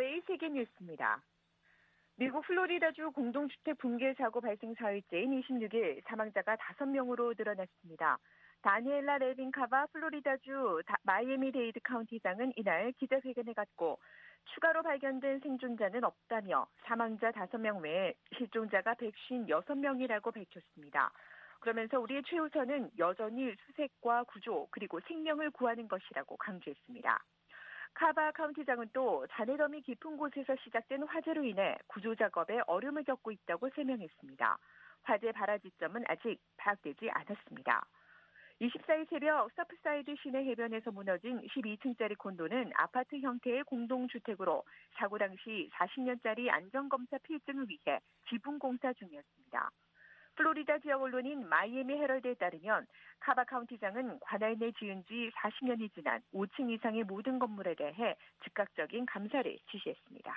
VOA 세계뉴스입니다. 미국 플로리다주 공동주택 붕괴 사고 발생 4일째인 26일 사망자가 5명으로 늘어났습니다. 다니엘라 레빈카바 플로리다주 마이애미데이드 카운티장은 이날 기자회견에 갖고 추가로 발견된 생존자는 없다며 사망자 5명 외에 실종자가 156명이라고 밝혔습니다. 그러면서 우리의 최우선은 여전히 수색과 구조 그리고 생명을 구하는 것이라고 강조했습니다. 카바 카운티장은 또 잔해섬이 깊은 곳에서 시작된 화재로 인해 구조 작업에 어려움을 겪고 있다고 설명했습니다. 화재 발화 지점은 아직 파악되지 않았습니다. 24일 새벽 서프사이드 시내 해변에서 무너진 12층짜리 콘도는 아파트 형태의 공동주택으로 사고 당시 40년짜리 안전검사 필증을 위해 지붕 공사 중이었습니다. 플로리다 지역 언론인 마이애미 헤럴드에 따르면 카바 카운티장은 관할 내 지은 지 40년이 지난 5층 이상의 모든 건물에 대해 즉각적인 감사를 지시했습니다.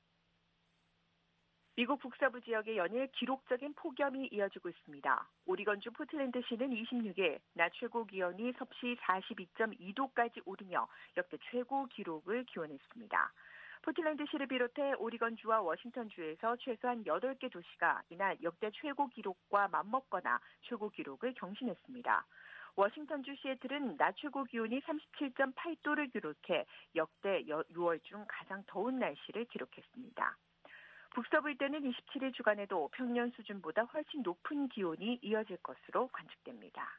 미국 북서부 지역의 연일 기록적인 폭염이 이어지고 있습니다. 오리건주 포틀랜드시는 26일 낮 최고 기온이 섭씨 42.2도까지 오르며 역대 최고 기록을 기원했습니다. 포틀랜드시를 비롯해 오리건주와 워싱턴주에서 최소한 8개 도시가 이날 역대 최고 기록과 맞먹거나 최고 기록을 경신했습니다. 워싱턴주 시애틀은 낮 최고 기온이 37.8도를 기록해 역대 6월 중 가장 더운 날씨를 기록했습니다. 북서부 일대는 27일 주간에도 평년 수준보다 훨씬 높은 기온이 이어질 것으로 관측됩니다.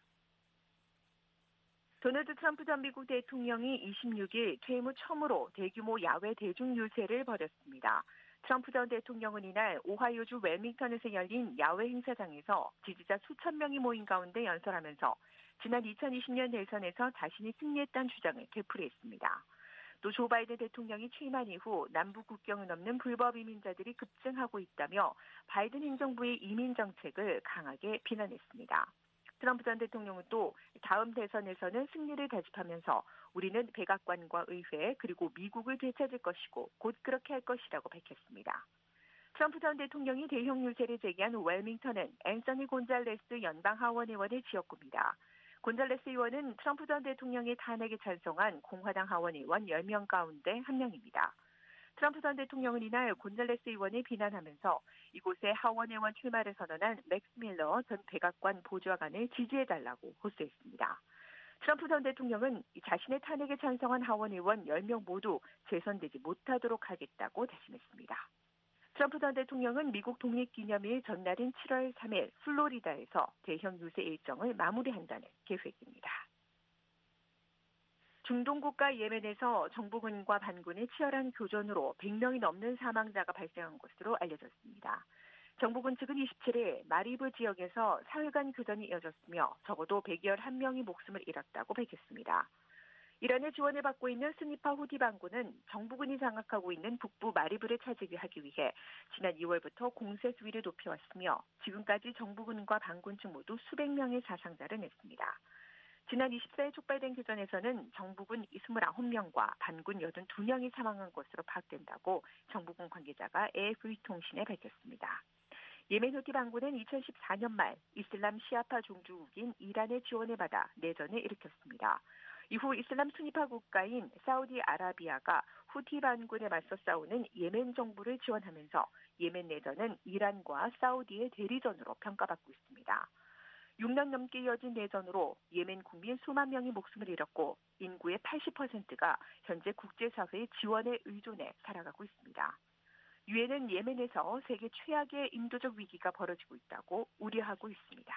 도널드 트럼프 전 미국 대통령이 26일 퇴임 후 처음으로 대규모 야외 대중 유세를 벌였습니다. 트럼프 전 대통령은 이날 오하이오주 웰밍턴에서 열린 야외 행사장에서 지지자 수천 명이 모인 가운데 연설하면서 지난 2020년 대선에서 자신이 승리했다는 주장을 되풀이했습니다. 또 조 바이든 대통령이 취임한 이후 남북 국경을 넘는 불법 이민자들이 급증하고 있다며 바이든 행정부의 이민 정책을 강하게 비난했습니다. 트럼프 전 대통령은 또 다음 대선에서는 승리를 다짐하면서 우리는 백악관과 의회 그리고 미국을 되찾을 것이고 곧 그렇게 할 것이라고 밝혔습니다. 트럼프 전 대통령이 대형 유세를 제기한 웰밍턴은 앤서니 곤잘레스 연방 하원 의원의 지역구입니다. 곤잘레스 의원은 트럼프 전 대통령의 탄핵에 찬성한 공화당 하원 의원 10명 가운데 한 명입니다. 트럼프 전 대통령은 이날 곤잘레스 의원을 비난하면서 이곳에 하원 의원 출마를 선언한 맥스 밀러 전 백악관 보좌관을 지지해달라고 호소했습니다. 트럼프 전 대통령은 자신의 탄핵에 찬성한 하원 의원 10명 모두 재선되지 못하도록 하겠다고 다짐했습니다. 트럼프 전 대통령은 미국 독립기념일 전날인 7월 3일 플로리다에서 대형 유세 일정을 마무리한다는 계획입니다. 중동 국가 예멘에서 정부군과 반군의 치열한 교전으로 100명이 넘는 사망자가 발생한 것으로 알려졌습니다. 정부군 측은 27일 마리브 지역에서 사흘간 교전이 이어졌으며 적어도 111명이 목숨을 잃었다고 밝혔습니다. 이란의 지원을 받고 있는 스니파 후티 반군은 정부군이 장악하고 있는 북부 마리브를 차지하기 위해 지난 2월부터 공세 수위를 높여왔으며 지금까지 정부군과 반군 측 모두 수백 명의 사상자를 냈습니다. 지난 24일 촉발된 교전에서는 정부군 29명과 반군 82명이 사망한 것으로 파악된다고 정부군 관계자가 AFP 통신에 밝혔습니다. 예멘 후티 반군은 2014년 말 이슬람 시아파 종주국인 이란의 지원을 받아 내전을 일으켰습니다. 이후 이슬람 수니파 국가인 사우디아라비아가 후티 반군에 맞서 싸우는 예멘 정부를 지원하면서 예멘 내전은 이란과 사우디의 대리전으로 평가받고 있습니다. 6년 넘게 이어진 내전으로 예멘 국민 수만 명이 목숨을 잃었고 인구의 80%가 현재 국제사회의 지원에 의존해 살아가고 있습니다. 유엔은 예멘에서 세계 최악의 인도적 위기가 벌어지고 있다고 우려하고 있습니다.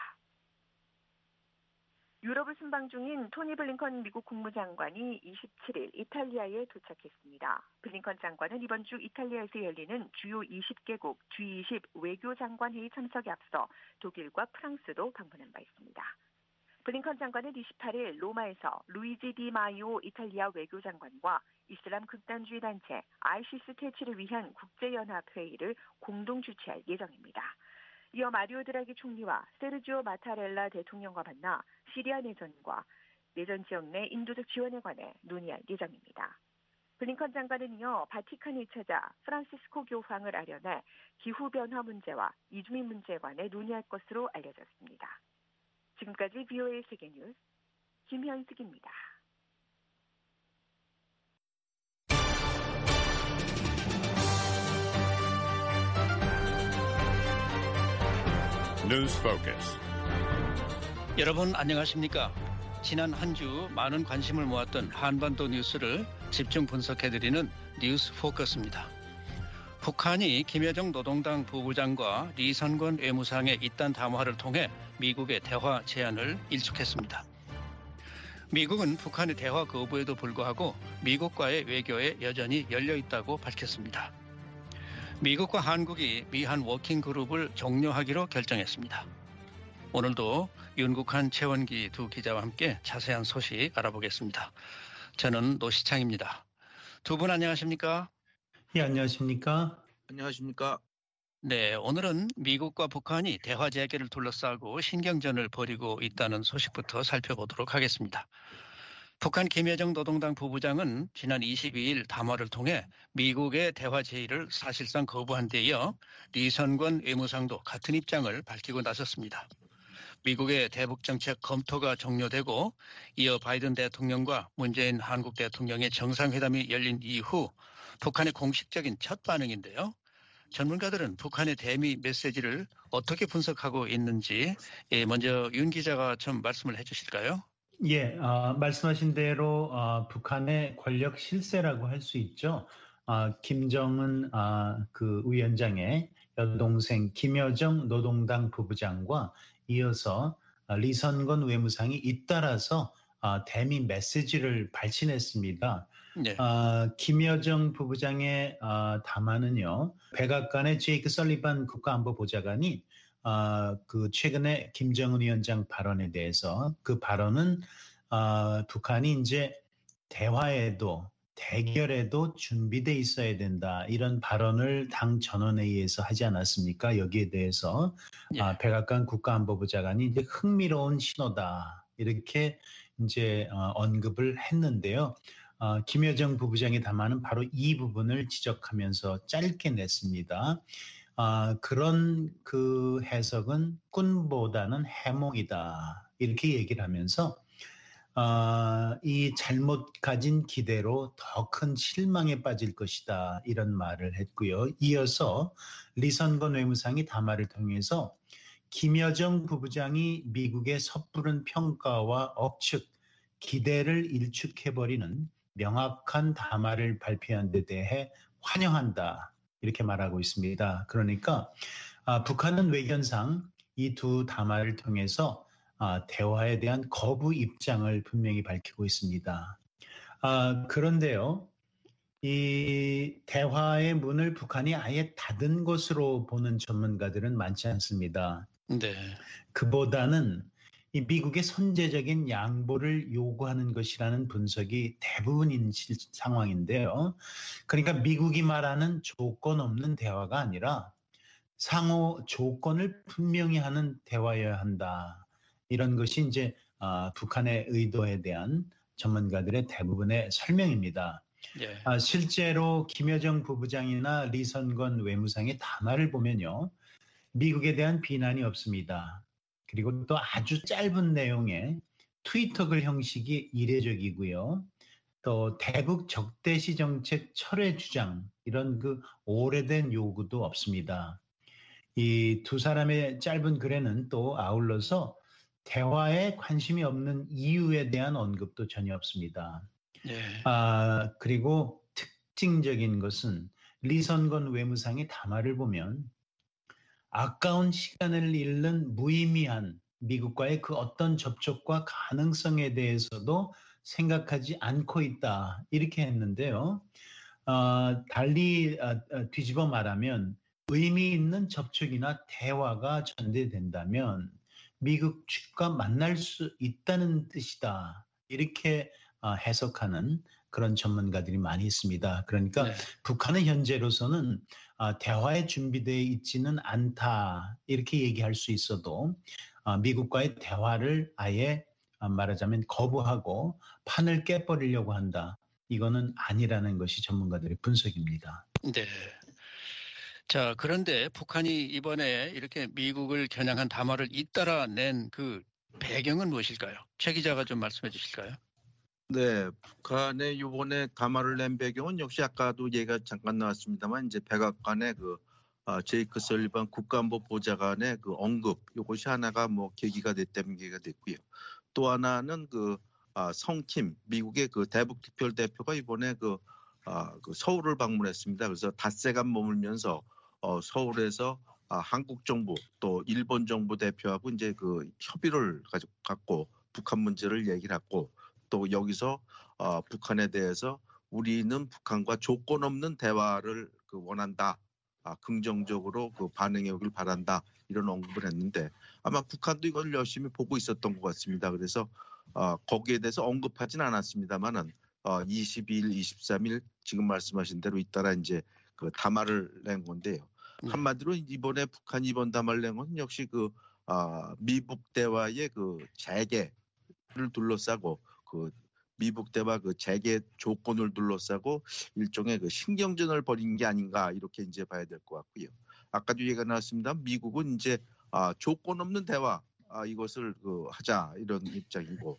유럽을 순방 중인 토니 블링컨 미국 국무장관이 27일 이탈리아에 도착했습니다. 블링컨 장관은 이번 주 이탈리아에서 열리는 주요 20개국 G20 외교장관회의 참석에 앞서 독일과 프랑스도 방문한 바 있습니다. 블링컨 장관은 28일 로마에서 루이지 디 마이오 이탈리아 외교장관과 이슬람 극단주의 단체 ISIS 퇴치를 위한 국제연합회의를 공동 주최할 예정입니다. 이어 마리오 드라기 총리와 세르지오 마타렐라 대통령과 만나 시리아 내전과 내전 지역 내 인도적 지원에 관해 논의할 예정입니다. 블링컨 장관은 이어 바티칸을 찾아 프란시스코 교황을 아련해 기후변화 문제와 이주민 문제에 관해 논의할 것으로 알려졌습니다. 지금까지 VOA 세계뉴스 김현숙입니다. News Focus. 여러분 안녕하십니까? 지난 한 주 많은 관심을 모았던 한반도 뉴스를 집중 분석해드리는 뉴스 포커스입니다. 북한이 김여정 노동당 부부장과 리선권 외무상의 이딴 담화를 통해 미국의 대화 제안을 일축했습니다. 미국은 북한의 대화 거부에도 불구하고 미국과의 외교에 여전히 열려 있다고 밝혔습니다. 미국과 한국이 미한 워킹그룹을 종료하기로 결정했습니다. 오늘도 윤국한, 최원기 두 기자와 함께 자세한 소식 알아보겠습니다. 저는 노시창입니다. 두 분 안녕하십니까? 예, 안녕하십니까? 안녕하십니까? 네, 오늘은 미국과 북한이 대화 재개를 둘러싸고 신경전을 벌이고 있다는 소식부터 살펴보도록 하겠습니다. 북한 김여정 노동당 부부장은 지난 22일 담화를 통해 미국의 대화 제의를 사실상 거부한 데 이어 리선권 외무상도 같은 입장을 밝히고 나섰습니다. 미국의 대북 정책 검토가 종료되고 이어 바이든 대통령과 문재인 한국 대통령의 정상회담이 열린 이후 북한의 공식적인 첫 반응인데요. 전문가들은 북한의 대미 메시지를 어떻게 분석하고 있는지 먼저 윤 기자가 좀 말씀을 해주실까요? 예, 말씀하신 대로 북한의 권력 실세라고 할 수 있죠. 김정은 그 위원장의 여동생 김여정 노동당 부부장과 이어서 리선권 외무상이 잇따라서 대미 메시지를 발신했습니다. 네. 김여정 부부장의 담화는요, 백악관의 제이크 설리반 국가안보보좌관이 그 최근에 김정은 위원장 발언에 대해서 그 발언은 북한이 이제 대화에도 대결에도 준비돼 있어야 된다, 이런 발언을 당 전원회의에서 하지 않았습니까? 여기에 대해서 예. 백악관 국가안보보좌관이 이제 흥미로운 신호다, 이렇게 이제 언급을 했는데요. 김여정 부부장의 담화는 바로 이 부분을 지적하면서 짧게 냈습니다. 그런 그 해석은 꾼보다는 해몽이다, 이렇게 얘기를 하면서 이 잘못 가진 기대로 더 큰 실망에 빠질 것이다, 이런 말을 했고요. 이어서 리선권 외무상이 담화를 통해서 김여정 부부장이 미국의 섣부른 평가와 억측, 기대를 일축해버리는 명확한 담화를 발표한 데 대해 환영한다, 이렇게 말하고 있습니다. 그러니까 북한은 외견상 이 두 담화를 통해서 대화에 대한 거부 입장을 분명히 밝히고 있습니다. 그런데요, 이 대화의 문을 북한이 아예 닫은 것으로 보는 전문가들은 많지 않습니다. 네. 그보다는 이 미국의 선제적인 양보를 요구하는 것이라는 분석이 대부분인 상황인데요. 그러니까 미국이 말하는 조건 없는 대화가 아니라 상호 조건을 분명히 하는 대화여야 한다, 이런 것이 이제 북한의 의도에 대한 전문가들의 대부분의 설명입니다. 예. 실제로 김여정 부부장이나 리선권 외무상의 담화를 보면요, 미국에 대한 비난이 없습니다. 그리고 또 아주 짧은 내용의 트위터 글 형식이 이례적이고요. 또 대북 적대시 정책 철회 주장, 이런 그 오래된 요구도 없습니다. 이 두 사람의 짧은 글에는 또 아울러서 대화에 관심이 없는 이유에 대한 언급도 전혀 없습니다. 예. 그리고 특징적인 것은 리선권 외무상의 담화를 보면 아까운 시간을 잃는 무의미한 미국과의 그 어떤 접촉과 가능성에 대해서도 생각하지 않고 있다, 이렇게 했는데요. 달리 뒤집어 말하면 의미 있는 접촉이나 대화가 전개된다면 미국 측과 만날 수 있다는 뜻이다, 이렇게 해석하는 그런 전문가들이 많이 있습니다. 그러니까 네. 북한은 현재로서는 대화에 준비되어 있지는 않다, 이렇게 얘기할 수 있어도 미국과의 대화를 아예 말하자면 거부하고 판을 깨버리려고 한다, 이거는 아니라는 것이 전문가들의 분석입니다. 네. 자, 그런데 북한이 이번에 이렇게 미국을 겨냥한 담화를 잇따라 낸 그 배경은 무엇일까요? 최 기자가 좀 말씀해 주실까요? 네, 북한의 이번에 담화를 낸 배경은 역시 아까도 얘기가 잠깐 나왔습니다만 이제 백악관의 그 제이크 설리반 국가안보 보좌관의 그 언급, 이것이 하나가 뭐 계기가 됐고요. 또 하나는 성킴 미국의 그 대북 특별대표가 이번에 그 서울을 방문했습니다. 그래서 닷새간 머물면서 서울에서 한국 정부 또 일본 정부 대표하고 이제 그 협의를 갖고 북한 문제를 얘기를 했고, 또 여기서 북한에 대해서 우리는 북한과 조건 없는 대화를 원한다. 긍정적으로 반응해 오길 바란다. 이런 언급을 했는데 아마 북한도 이걸 열심히 보고 있었던 것 같습니다. 그래서 거기에 대해서 언급하진 않았습니다만은 22일, 23일 지금 말씀하신 대로 잇따라 이제 그 담화를 낸 건데요. 한마디로 이번에 북한이 이번 담화를 낸 것은 역시 미북 대화의 재개를 둘러싸고 미북 대화 재개 조건을 둘러싸고 일종의 신경전을 벌인 게 아닌가, 이렇게 이제 봐야 될 것 같고요. 아까도 얘기가 나왔습니다. 미국은 이제 조건 없는 대화 이것을 하자, 이런 입장이고,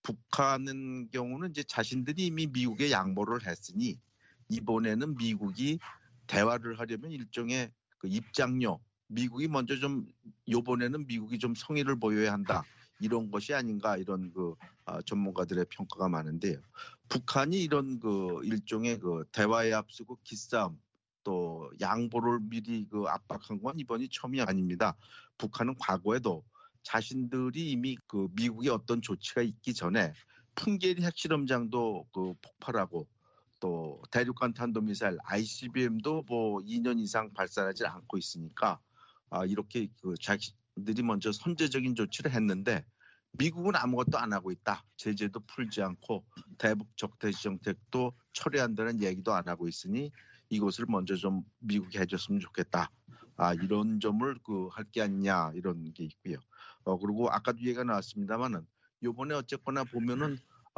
북한은 경우는 이제 자신들이 이미 미국에 양보를 했으니 이번에는 미국이 대화를 하려면 일종의 입장료, 미국이 먼저 이번에는 미국이 좀 성의를 보여야 한다, 이런 것이 아닌가, 이런 전문가들의 평가가 많은데요. 북한이 이런 일종의 대화에 앞서고 기싸움 또 양보를 미리 압박한 건 이번이 처음이 아닙니다. 북한은 과거에도 자신들이 이미 미국의 어떤 조치가 있기 전에 풍계리 핵실험장도 폭발하고, 또 대륙간 탄도미사일 ICBM도 뭐 2년 이상 발사하지 않고 있으니까 이렇게 자신들이 먼저 선제적인 조치를 했는데 미국은 아무것도 안 하고 있다. 제재도 풀지 않고 대북 적대시 정책도 철회한다는 얘기도 안 하고 있으니 이것을 먼저 좀 미국이 해줬으면 좋겠다. 이런 점을 할 게 아니냐, 이런 게 있고요. 그리고 아까도 얘기가 나왔습니다만은 이번에 어쨌거나 보면은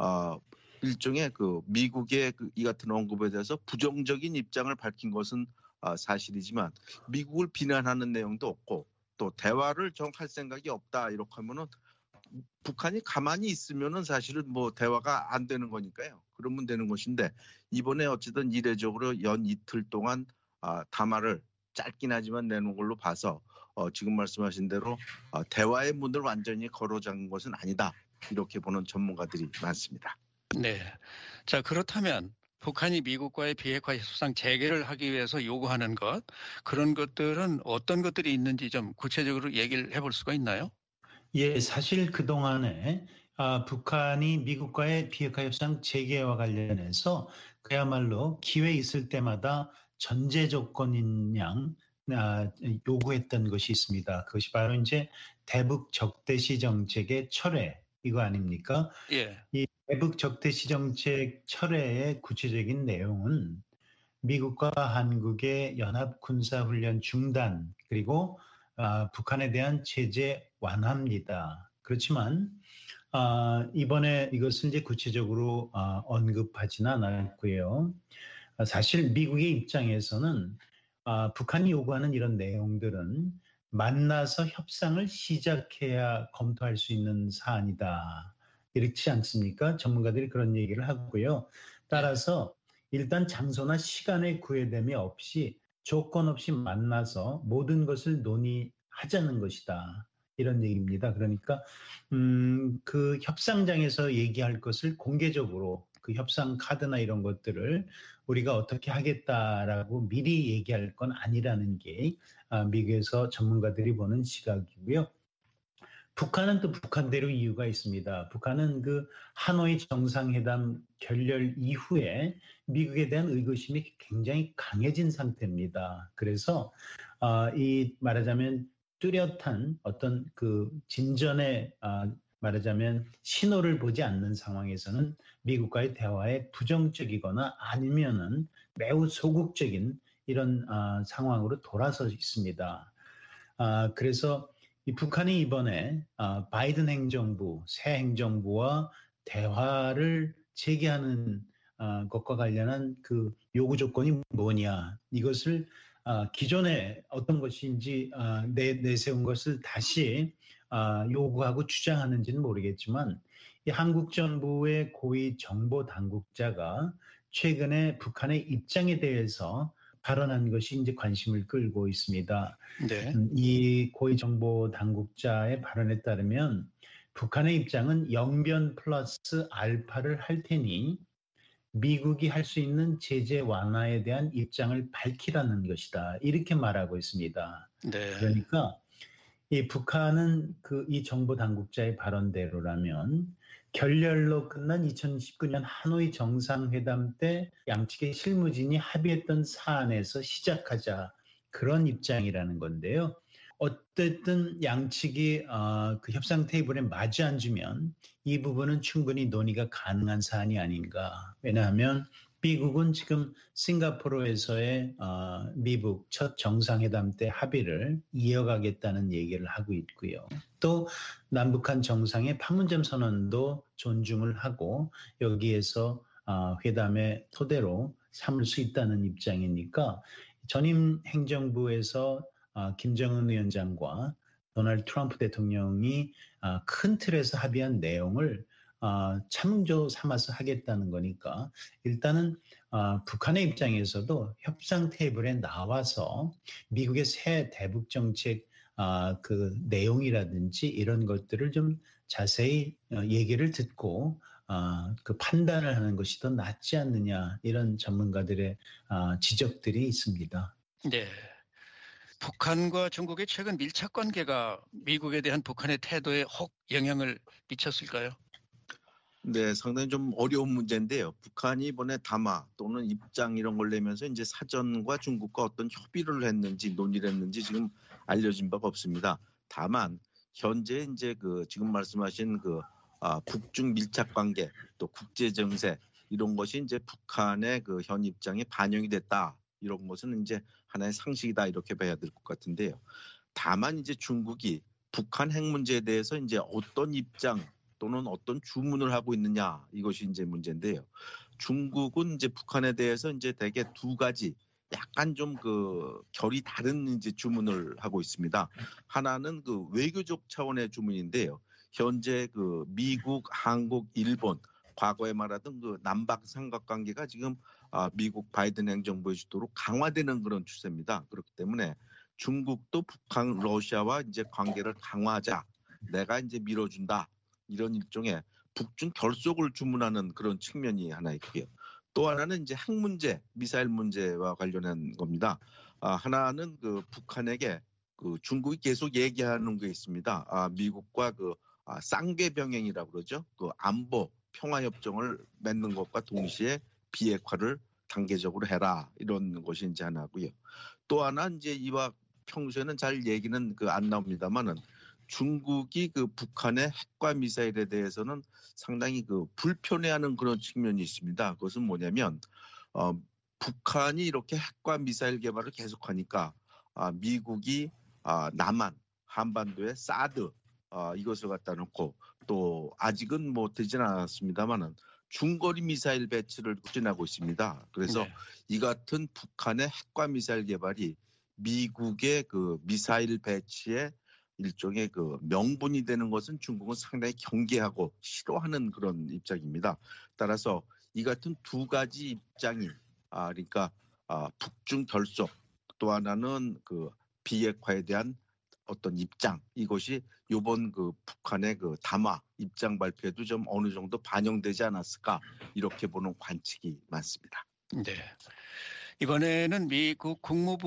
일종의 미국의 이 같은 언급에 대해서 부정적인 입장을 밝힌 것은 사실이지만 미국을 비난하는 내용도 없고, 또 대화를 할 생각이 없다, 이렇게 하면은 북한이 가만히 있으면은 사실은 뭐 대화가 안 되는 거니까요. 그러면 되는 것인데 이번에 어쨌든 이례적으로 연 이틀 동안 담화를 짧긴 하지만 내놓은 걸로 봐서 지금 말씀하신 대로 대화의 문을 완전히 걸어 잠근 것은 아니다, 이렇게 보는 전문가들이 많습니다. 네. 자, 그렇다면 북한이 미국과의 비핵화 협상 재개를 하기 위해서 요구하는 것, 그런 것들은 어떤 것들이 있는지 좀 구체적으로 얘기를 해볼 수가 있나요? 예, 사실 그동안에 북한이 미국과의 비핵화 협상 재개와 관련해서 그야말로 기회 있을 때마다 전제 조건인 양 요구했던 것이 있습니다. 그것이 바로 이제 대북 적대시 정책의 철회, 이거 아닙니까? 예. 이 대북 적대시 정책 철회의 구체적인 내용은 미국과 한국의 연합 군사 훈련 중단, 그리고 북한에 대한 제재 완화입니다. 그렇지만 이번에 이것을 이제 구체적으로 언급하지는 않았고요. 사실 미국의 입장에서는 북한이 요구하는 이런 내용들은 만나서 협상을 시작해야 검토할 수 있는 사안이다, 이렇지 않습니까? 전문가들이 그런 얘기를 하고요. 따라서 일단 장소나 시간의 구애됨이 없이 조건 없이 만나서 모든 것을 논의하자는 것이다, 이런 얘기입니다. 그러니까 그 협상장에서 얘기할 것을 공개적으로 그 협상 카드나 이런 것들을 우리가 어떻게 하겠다라고 미리 얘기할 건 아니라는 게 미국에서 전문가들이 보는 시각이고요. 북한은 또 북한대로 이유가 있습니다. 북한은 그 하노이 정상회담 결렬 이후에 미국에 대한 의구심이 굉장히 강해진 상태입니다. 그래서 이 말하자면 뚜렷한 어떤 그 진전의 말하자면 신호를 보지 않는 상황에서는 미국과의 대화에 부정적이거나 아니면은 매우 소극적인 이런 상황으로 돌아서 있습니다. 그래서 이 북한이 이번에 바이든 행정부, 새 행정부와 대화를 재개하는 것과 관련한 그 요구 조건이 뭐냐, 이것을 기존에 어떤 것인지 내세운 것을 다시 요구하고 주장하는지는 모르겠지만, 이 한국 정부의 고위 정보 당국자가 최근에 북한의 입장에 대해서 발언한 것이 이제 관심을 끌고 있습니다. 네. 이 고위 정보 당국자의 발언에 따르면 북한의 입장은 영변 플러스 알파를 할 테니 미국이 할 수 있는 제재 완화에 대한 입장을 밝히라는 것이다. 이렇게 말하고 있습니다. 네. 그러니까 이 북한은 이 정보 당국자의 발언대로라면 결렬로 끝난 2019년 하노이 정상회담 때 양측의 실무진이 합의했던 사안에서 시작하자 그런 입장이라는 건데요. 어쨌든 양측이 그 협상 테이블에 마주 앉으면 이 부분은 충분히 논의가 가능한 사안이 아닌가. 왜냐하면 미국은 지금 싱가포르에서의 미국 첫 정상회담 때 합의를 이어가겠다는 얘기를 하고 있고요. 또 남북한 정상의 판문점 선언도 존중을 하고 여기에서 회담의 토대로 삼을 수 있다는 입장이니까 전임 행정부에서 김정은 위원장과 도널드 트럼프 대통령이 큰 틀에서 합의한 내용을 참조 삼아서 하겠다는 거니까 일단은 북한의 입장에서도 협상 테이블에 나와서 미국의 새 대북 정책 그 내용이라든지 이런 것들을 좀 자세히 얘기를 듣고 그 판단을 하는 것이 더 낫지 않느냐 이런 전문가들의 지적들이 있습니다. 네. 북한과 중국의 최근 밀착 관계가 미국에 대한 북한의 태도에 혹 영향을 미쳤을까요? 네, 상당히 좀 어려운 문제인데요. 북한이 이번에 담화 또는 입장 이런 걸 내면서 이제 사전과 중국과 어떤 협의를 했는지 논의를 했는지 지금 알려진 바가 없습니다. 다만 현재 이제 지금 말씀하신 북중 밀착 관계 또 국제 정세 이런 것이 이제 북한의 현 입장에 반영이 됐다. 이런 것은 이제 하나의 상식이다 이렇게 봐야 될 것 같은데요. 다만 이제 중국이 북한 핵 문제에 대해서 이제 어떤 입장 또는 어떤 주문을 하고 있느냐 이것이 이제 문제인데요. 중국은 이제 북한에 대해서 이제 대개 두 가지 약간 좀 결이 다른 이제 주문을 하고 있습니다. 하나는 외교적 차원의 주문인데요. 현재 미국, 한국, 일본 과거에 말하던 남북 삼각관계가 지금 미국 바이든 행정부의 주도로 강화되는 그런 추세입니다. 그렇기 때문에 중국도 북한, 러시아와 이제 관계를 강화하자. 내가 이제 밀어준다. 이런 일종의 북중 결속을 주문하는 그런 측면이 하나 있고요. 또 하나는 이제 핵 문제, 미사일 문제와 관련한 겁니다. 하나는 북한에게 중국이 계속 얘기하는 게 있습니다. 미국과 쌍계 병행이라고 그러죠. 안보 평화 협정을 맺는 것과 동시에 비핵화를 단계적으로 해라 이런 것이 이제 하나고요. 또 하나 이제 이와 평소에는 잘 얘기는 안 나옵니다만은. 중국이 북한의 핵과 미사일에 대해서는 상당히 불편해하는 그런 측면이 있습니다. 그것은 뭐냐면 북한이 이렇게 핵과 미사일 개발을 계속하니까 미국이 남한, 한반도에 사드 이것을 갖다 놓고 또 아직은 되지는 않았습니다만은 중거리 미사일 배치를 추진하고 있습니다. 그래서 네. 이 같은 북한의 핵과 미사일 개발이 미국의 미사일 배치에 일종의 명분이 되는 것은 중국은 상당히 경계하고 싫어하는 그런 입장입니다. 따라서 이 같은 두 가지 입장이 그러니까 북중 결속 또 하나는 비핵화에 대한 어떤 입장 이것이 이번 북한의 담화 입장 발표에도 좀 어느 정도 반영되지 않았을까 이렇게 보는 관측이 많습니다. 네. 이번에는 미국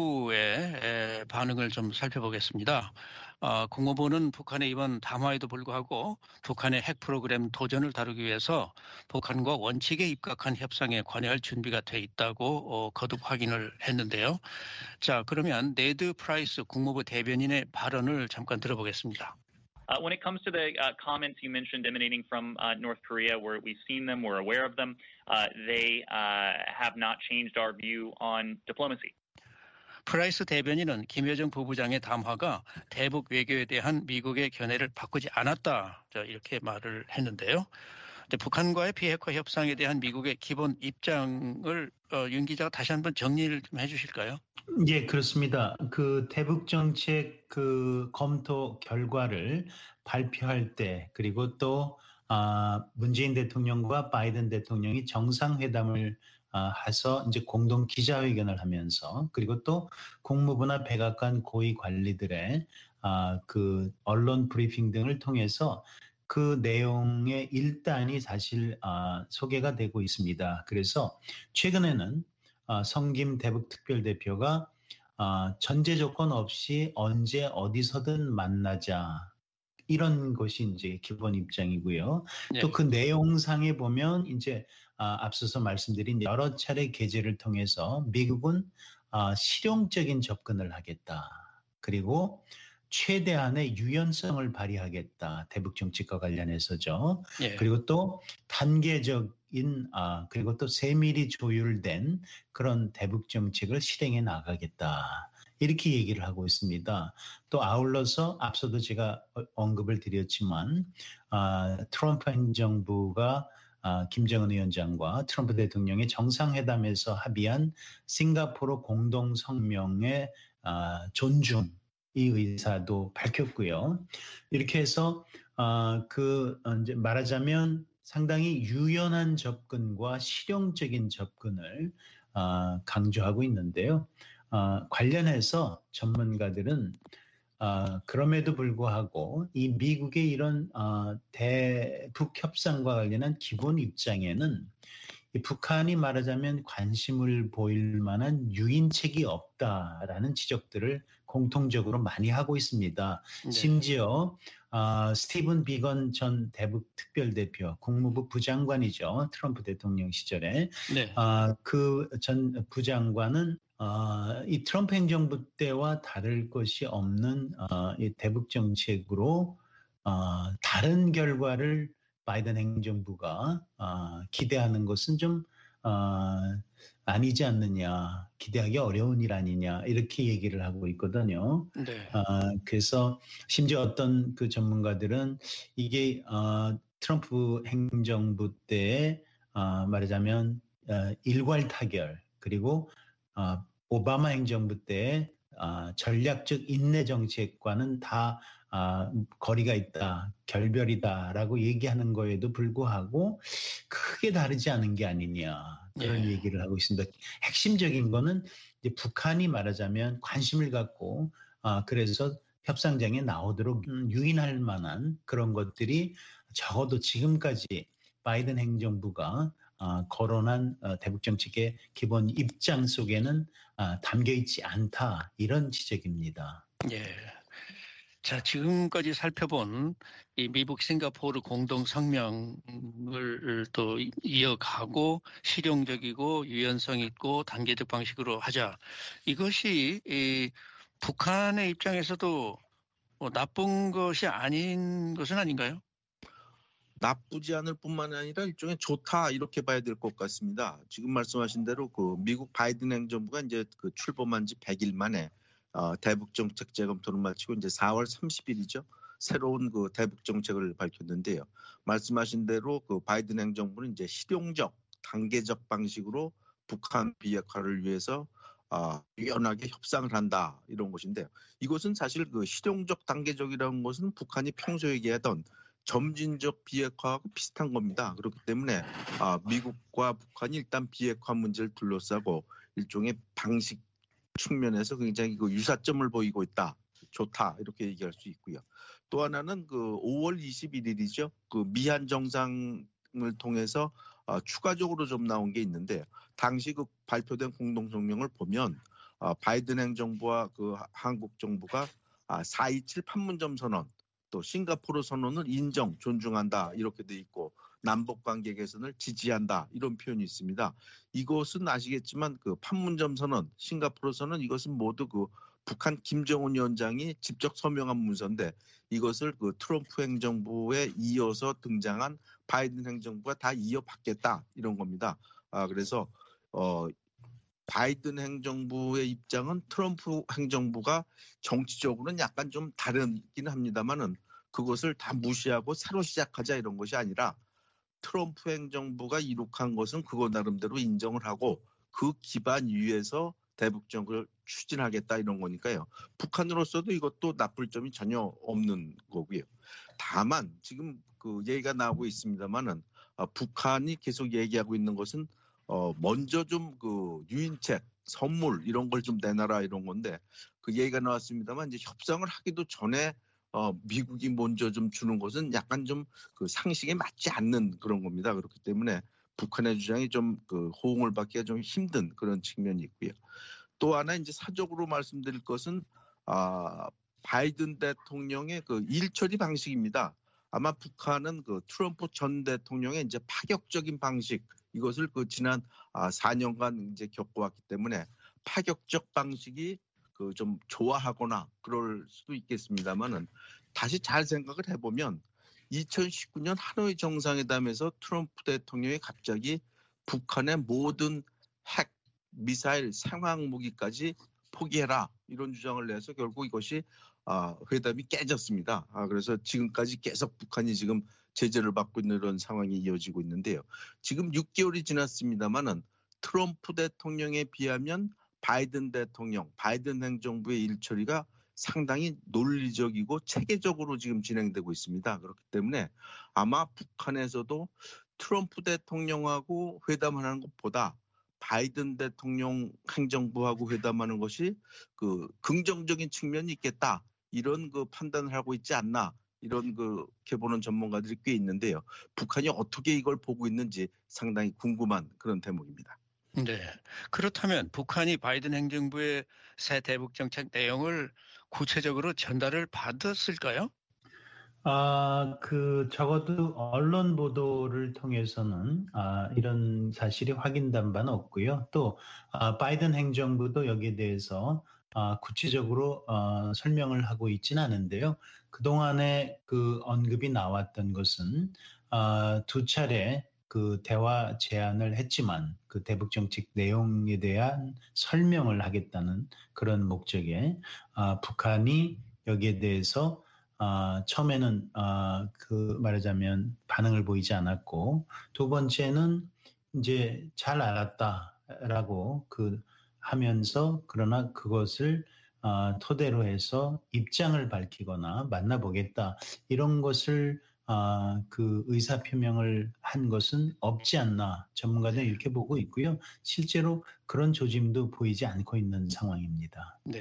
국무부의 반응을 좀 살펴보겠습니다. 국무부는 북한의 이번 담화에도 불구하고 북한의 핵 프로그램 도전을 다루기 위해서 북한과 원칙에 입각한 협상에 관여할 준비가 돼 있다고 거듭 확인을 했는데요. 자, 그러면 네드 프라이스 국무부 대변인의 발언을 잠깐 들어보겠습니다. When it comes to the comments you mentioned emanating from North Korea, where we've seen them, we're aware of them, they have not changed our view on diplomacy. 프라이스 대변인은 김여정 부부장의 담화가 대북 외교에 대한 미국의 견해를 바꾸지 않았다. 이렇게 말을 했는데요. 북한과의 비핵화 협상에 대한 미국의 기본 입장을 윤 기자가 다시 한번 정리를 좀 해주실까요? 예, 그렇습니다. 대북 정책 검토 결과를 발표할 때 그리고 또 문재인 대통령과 바이든 대통령이 정상회담을 해서 이제 공동 기자회견을 하면서 그리고 또 국무부나 백악관 고위 관리들의 그 언론 브리핑 등을 통해서 그 내용의 일단이 사실 소개가 되고 있습니다. 그래서 최근에는 성김 대북특별대표가 전제 조건 없이 언제 어디서든 만나자 이런 것이 이제 기본 입장이고요. 네. 또 그 내용상에 보면 이제 앞서서 말씀드린 여러 차례 게재를 통해서 미국은 실용적인 접근을 하겠다. 그리고 최대한의 유연성을 발휘하겠다. 대북 정책과 관련해서죠. 예. 그리고 또 단계적인 그리고 또 세밀히 조율된 그런 대북 정책을 실행해 나가겠다. 이렇게 얘기를 하고 있습니다. 또 아울러서 앞서도 제가 언급을 드렸지만 트럼프 행정부가 김정은 위원장과 트럼프 대통령의 정상회담에서 합의한 싱가포르 공동성명의 존중 이 의사도 밝혔고요. 이렇게 해서 이제 말하자면 상당히 유연한 접근과 실용적인 접근을 강조하고 있는데요. 관련해서 전문가들은 그럼에도 불구하고 이 미국의 이런 대북 협상과 관련한 기본 입장에는 이 북한이 말하자면 관심을 보일 만한 유인책이 없다라는 지적들을 공통적으로 많이 하고 있습니다. 네. 심지어 스티븐 비건 전 대북 특별대표, 국무부 부장관이죠. 트럼프 대통령 시절에 네. 그 전 부장관은 이 트럼프 행정부 때와 다를 것이 없는 이 대북 정책으로 다른 결과를 바이든 행정부가 기대하는 것은 좀 아니지 않느냐, 기대하기 어려운 일 아니냐 이렇게 얘기를 하고 있거든요. 네. 그래서 심지어 어떤 그 전문가들은 이게 트럼프 행정부 때에 말하자면 일괄 타결 그리고 오바마 행정부 때의 전략적 인내 정책과는 다 거리가 있다, 결별이다라고 얘기하는 거에도 불구하고 크게 다르지 않은 게 아니냐 그런 예. 얘기를 하고 있습니다. 핵심적인 거는 이제 북한이 말하자면 관심을 갖고 그래서 협상장에 나오도록 유인할 만한 그런 것들이 적어도 지금까지 바이든 행정부가 거론한 대북 정책의 기본 입장 속에는 담겨 있지 않다 이런 지적입니다. 예. 자, 지금까지 살펴본 이 미국 싱가포르 공동 성명을 또 이어가고 실용적이고 유연성 있고 단계적 방식으로 하자. 이것이 이 북한의 입장에서도 나쁜 것이 아닌 것은 아닌가요? 나쁘지 않을 뿐만 아니라 일종의 좋다 이렇게 봐야 될 것 같습니다. 지금 말씀하신 대로 그 미국 바이든 행정부가 이제 그 출범한 지 100일 만에 대북 정책 재검토를 마치고 이제 4월 30일이죠. 새로운 그 대북 정책을 밝혔는데요. 말씀하신 대로 그 바이든 행정부는 이제 실용적, 단계적 방식으로 북한 비핵화를 위해서 유연하게 협상을 한다 이런 것인데요. 이것은 사실 그 실용적, 단계적이라는 것은 북한이 평소에 얘기하던 점진적 비핵화하고 비슷한 겁니다. 그렇기 때문에 미국과 북한이 일단 비핵화 문제를 둘러싸고 일종의 방식 측면에서 굉장히 그 유사점을 보이고 있다. 좋다. 이렇게 얘기할 수 있고요. 또 하나는 그 5월 21일이죠. 그 미한 정상을 통해서 추가적으로 좀 나온 게 있는데 당시 그 발표된 공동성명을 보면 바이든 행정부와 그 한국 정부가 4.27 판문점 선언 또 싱가포르 선언을 인정, 존중한다 이렇게 돼 있고 남북관계 개선을 지지한다 이런 표현이 있습니다. 이것은 아시겠지만 그 판문점 선언, 싱가포르 선언 이것은 모두 그 북한 김정은 위원장이 직접 서명한 문서인데 이것을 그 트럼프 행정부에 이어서 등장한 바이든 행정부가 다 이어받겠다 이런 겁니다. 그래서 바이든 행정부의 입장은 트럼프 행정부가 정치적으로는 약간 좀 다르긴 합니다만은 그것을 다 무시하고 새로 시작하자 이런 것이 아니라 트럼프 행정부가 이룩한 것은 그거 나름대로 인정을 하고 그 기반 위에서 대북 정책을 추진하겠다 이런 거니까요. 북한으로서도 이것도 나쁠 점이 전혀 없는 거고요. 다만 지금 그 얘기가 나오고 있습니다만은 북한이 계속 얘기하고 있는 것은 먼저 좀 그 유인책, 선물 이런 걸 좀 내놔라 이런 건데 그 얘기가 나왔습니다만 이제 협상을 하기도 전에 미국이 먼저 좀 주는 것은 약간 좀 그 상식에 맞지 않는 그런 겁니다. 그렇기 때문에 북한의 주장이 좀 그 호응을 받기가 좀 힘든 그런 측면이 있고요. 또 하나 이제 사적으로 말씀드릴 것은 바이든 대통령의 그 일처리 방식입니다. 아마 북한은 그 트럼프 전 대통령의 이제 파격적인 방식 이것을 그 지난 4년간 이제 겪어왔기 때문에 파격적 방식이 그 좀 좋아하거나 그럴 수도 있겠습니다만은 다시 잘 생각을 해보면 2019년 하노이 정상회담에서 트럼프 대통령이 갑자기 북한의 모든 핵, 미사일, 상황 무기까지 포기해라 이런 주장을 내서 결국 이것이 회담이 깨졌습니다. 그래서 지금까지 계속 북한이 지금 제재를 받고 있는 이런 상황이 이어지고 있는데요. 지금 6개월이 지났습니다만은 트럼프 대통령에 비하면 바이든 대통령, 바이든 행정부의 일처리가 상당히 논리적이고 체계적으로 지금 진행되고 있습니다. 그렇기 때문에 아마 북한에서도 트럼프 대통령하고 회담하는 것보다 바이든 대통령 행정부하고 회담하는 것이 그 긍정적인 측면이 있겠다. 이런 그 판단을 하고 있지 않나. 이런 그렇게 보는 전문가들이 꽤 있는데요. 북한이 어떻게 이걸 보고 있는지 상당히 궁금한 그런 대목입니다. 네. 그렇다면 북한이 바이든 행정부의 새 대북 정책 내용을 구체적으로 전달을 받았을까요? 적어도 언론 보도를 통해서는 이런 사실이 확인된 바는 없고요. 또 바이든 행정부도 여기에 대해서 구체적으로 설명을 하고 있지는 않은데요. 그동안에 그 언급이 나왔던 것은 두 차례 그 대화 제안을 했지만 그 대북 정책 내용에 대한 설명을 하겠다는 그런 목적에 북한이 여기에 대해서 처음에는 그 말하자면 반응을 보이지 않았고 두 번째는 이제 잘 알았다라고 하면서 그러나 그것을 토대로 해서 입장을 밝히거나 만나보겠다 이런 것을 그 의사 표명을 한 것은 없지 않나 전문가들은 이렇게 보고 있고요. 실제로 그런 조짐도 보이지 않고 있는 상황입니다. 네.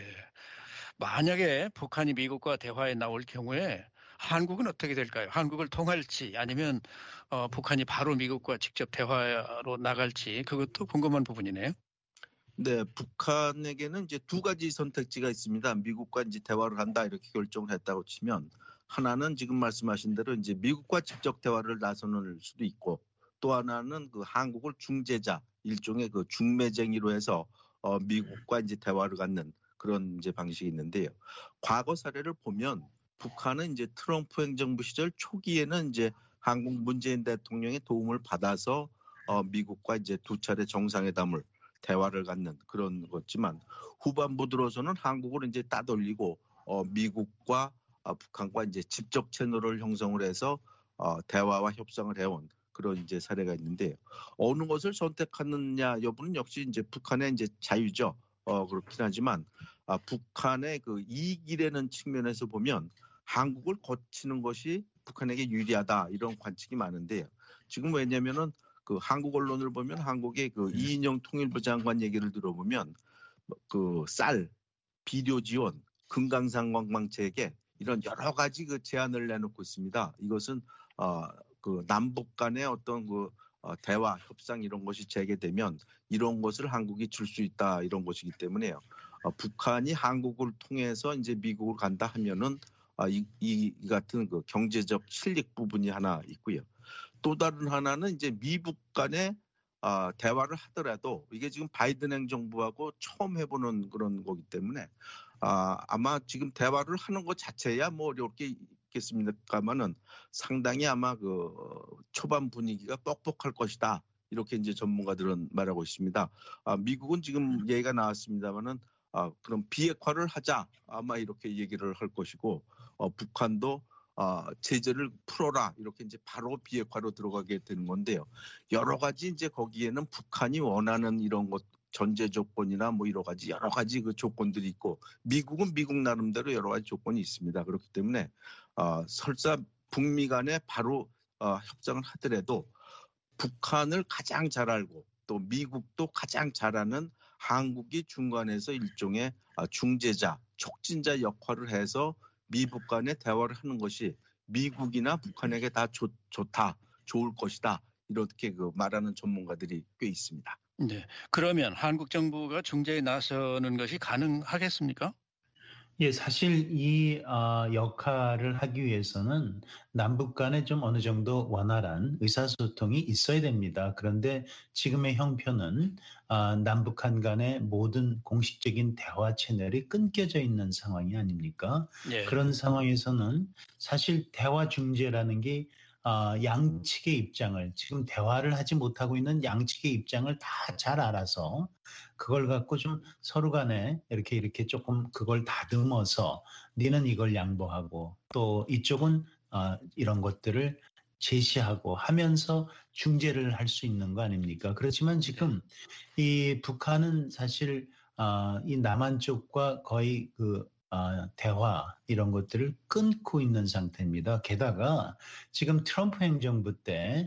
만약에 북한이 미국과 대화에 나올 경우에 한국은 어떻게 될까요? 한국을 통할지 아니면 북한이 바로 미국과 직접 대화로 나갈지 그것도 궁금한 부분이네요. 네, 북한에게는 이제 두 가지 선택지가 있습니다. 미국과 이제 대화를 한다 이렇게 결정을 했다고 치면 하나는 지금 말씀하신 대로 이제 미국과 직접 대화를 나서는 수도 있고 또 하나는 그 한국을 중재자 일종의 그 중매쟁이로 해서 미국과 이제 대화를 갖는 그런 이제 방식이 있는데요. 과거 사례를 보면 북한은 이제 트럼프 행정부 시절 초기에는 이제 한국 문재인 대통령의 도움을 받아서 미국과 이제 두 차례 정상회담을 대화를 갖는 그런 거지만 후반부 들어서는 한국을 이제 따돌리고 미국과 북한과 이제 직접 채널을 형성을 해서 대화와 협상을 해온 그런 이제 사례가 있는데요. 어느 것을 선택하느냐 여부는 역시 이제 북한의 이제 자유죠. 그렇긴 하지만 북한의 그 이익이라는 측면에서 보면 한국을 거치는 것이 북한에게 유리하다 이런 관측이 많은데요. 지금 왜냐면은 그 한국 언론을 보면 한국의 그 이인영 통일부 장관 얘기를 들어보면 그 쌀, 비료 지원, 금강산 관광지에게 이런 여러 가지 그 제안을 내놓고 있습니다. 이것은 그 남북 간의 어떤 그 대화, 협상 이런 것이 재개되면 이런 것을 한국이 줄 수 있다 이런 것이기 때문에요. 북한이 한국을 통해서 이제 미국을 간다 하면은 이 같은 그 경제적 실익 부분이 하나 있고요. 또 다른 하나는 이제 미국 간의 대화를 하더라도 이게 지금 바이든 행정부하고 처음 해보는 그런 거기 때문에 아마 지금 대화를 하는 것 자체야 뭐 어려울 게 있겠습니까만은 상당히 아마 그 초반 분위기가 뻑뻑할 것이다 이렇게 이제 전문가들은 말하고 있습니다. 미국은 지금 얘기가 나왔습니다만은 그럼 비핵화를 하자 아마 이렇게 얘기를 할 것이고 북한도 제재를 풀어라 이렇게 이제 바로 비핵화로 들어가게 되는 건데요. 여러 가지 이제 거기에는 북한이 원하는 이런 것 전제 조건이나 뭐 여러 가지 그 조건들이 있고 미국은 미국 나름대로 여러 가지 조건이 있습니다. 그렇기 때문에 설사 북미 간에 바로 협상을 하더라도 북한을 가장 잘 알고 또 미국도 가장 잘 아는 한국이 중간에서 일종의 중재자, 촉진자 역할을 해서 미북 간의 대화를 하는 것이 미국이나 북한에게 다 좋다, 좋을 것이다. 이렇게 말하는 전문가들이 꽤 있습니다. 네. 그러면 한국 정부가 중재에 나서는 것이 가능하겠습니까? 예, 사실 이 역할을 하기 위해서는 남북 간에 좀 어느 정도 원활한 의사소통이 있어야 됩니다. 그런데 지금의 형편은 남북한 간의 모든 공식적인 대화 채널이 끊겨져 있는 상황이 아닙니까? 네. 그런 상황에서는 사실 대화 중재라는 게 양측의 입장을 지금 대화를 하지 못하고 있는 양측의 입장을 다 잘 알아서 그걸 갖고 좀 서로 간에 이렇게 조금 그걸 다듬어서 니는 이걸 양보하고 또 이쪽은 이런 것들을 제시하고 하면서 중재를 할 수 있는 거 아닙니까? 그렇지만 지금 이 북한은 사실 이 남한 쪽과 거의 대화 이런 것들을 끊고 있는 상태입니다. 게다가 지금 트럼프 행정부 때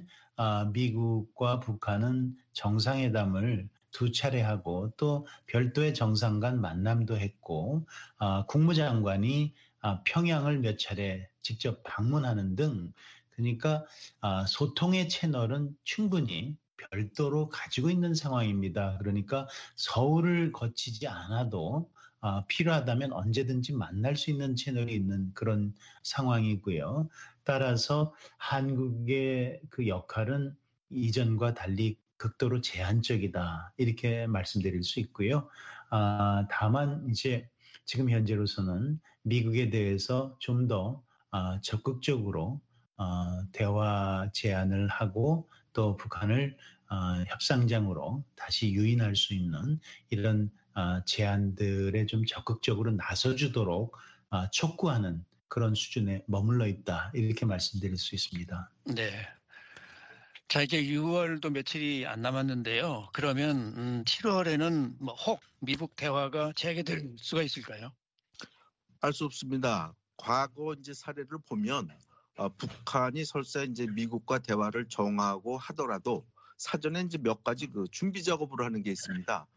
미국과 북한은 정상회담을 2차례 하고 또 별도의 정상 간 만남도 했고 국무장관이 평양을 몇 차례 직접 방문하는 등 그러니까 소통의 채널은 충분히 별도로 가지고 있는 상황입니다. 그러니까 서울을 거치지 않아도 필요하다면 언제든지 만날 수 있는 채널이 있는 그런 상황이고요. 따라서 한국의 그 역할은 이전과 달리 극도로 제한적이다 이렇게 말씀드릴 수 있고요. 다만 이제 지금 현재로서는 미국에 대해서 좀 더 적극적으로 대화 제안을 하고 또 북한을 협상장으로 다시 유인할 수 있는 이런 제안들에 좀 적극적으로 나서주도록 촉구하는 그런 수준에 머물러 있다 이렇게 말씀드릴 수 있습니다. 네. 자, 이제 6월도 며칠이 안 남았는데요. 그러면 7월에는 혹 미북 대화가 재개될 수가 있을까요? 알 수 없습니다. 과거 이제 사례를 보면 북한이 설사 이제 미국과 대화를 정하고 하더라도 사전에 이제 몇 가지 준비 작업을 하는 게 있습니다.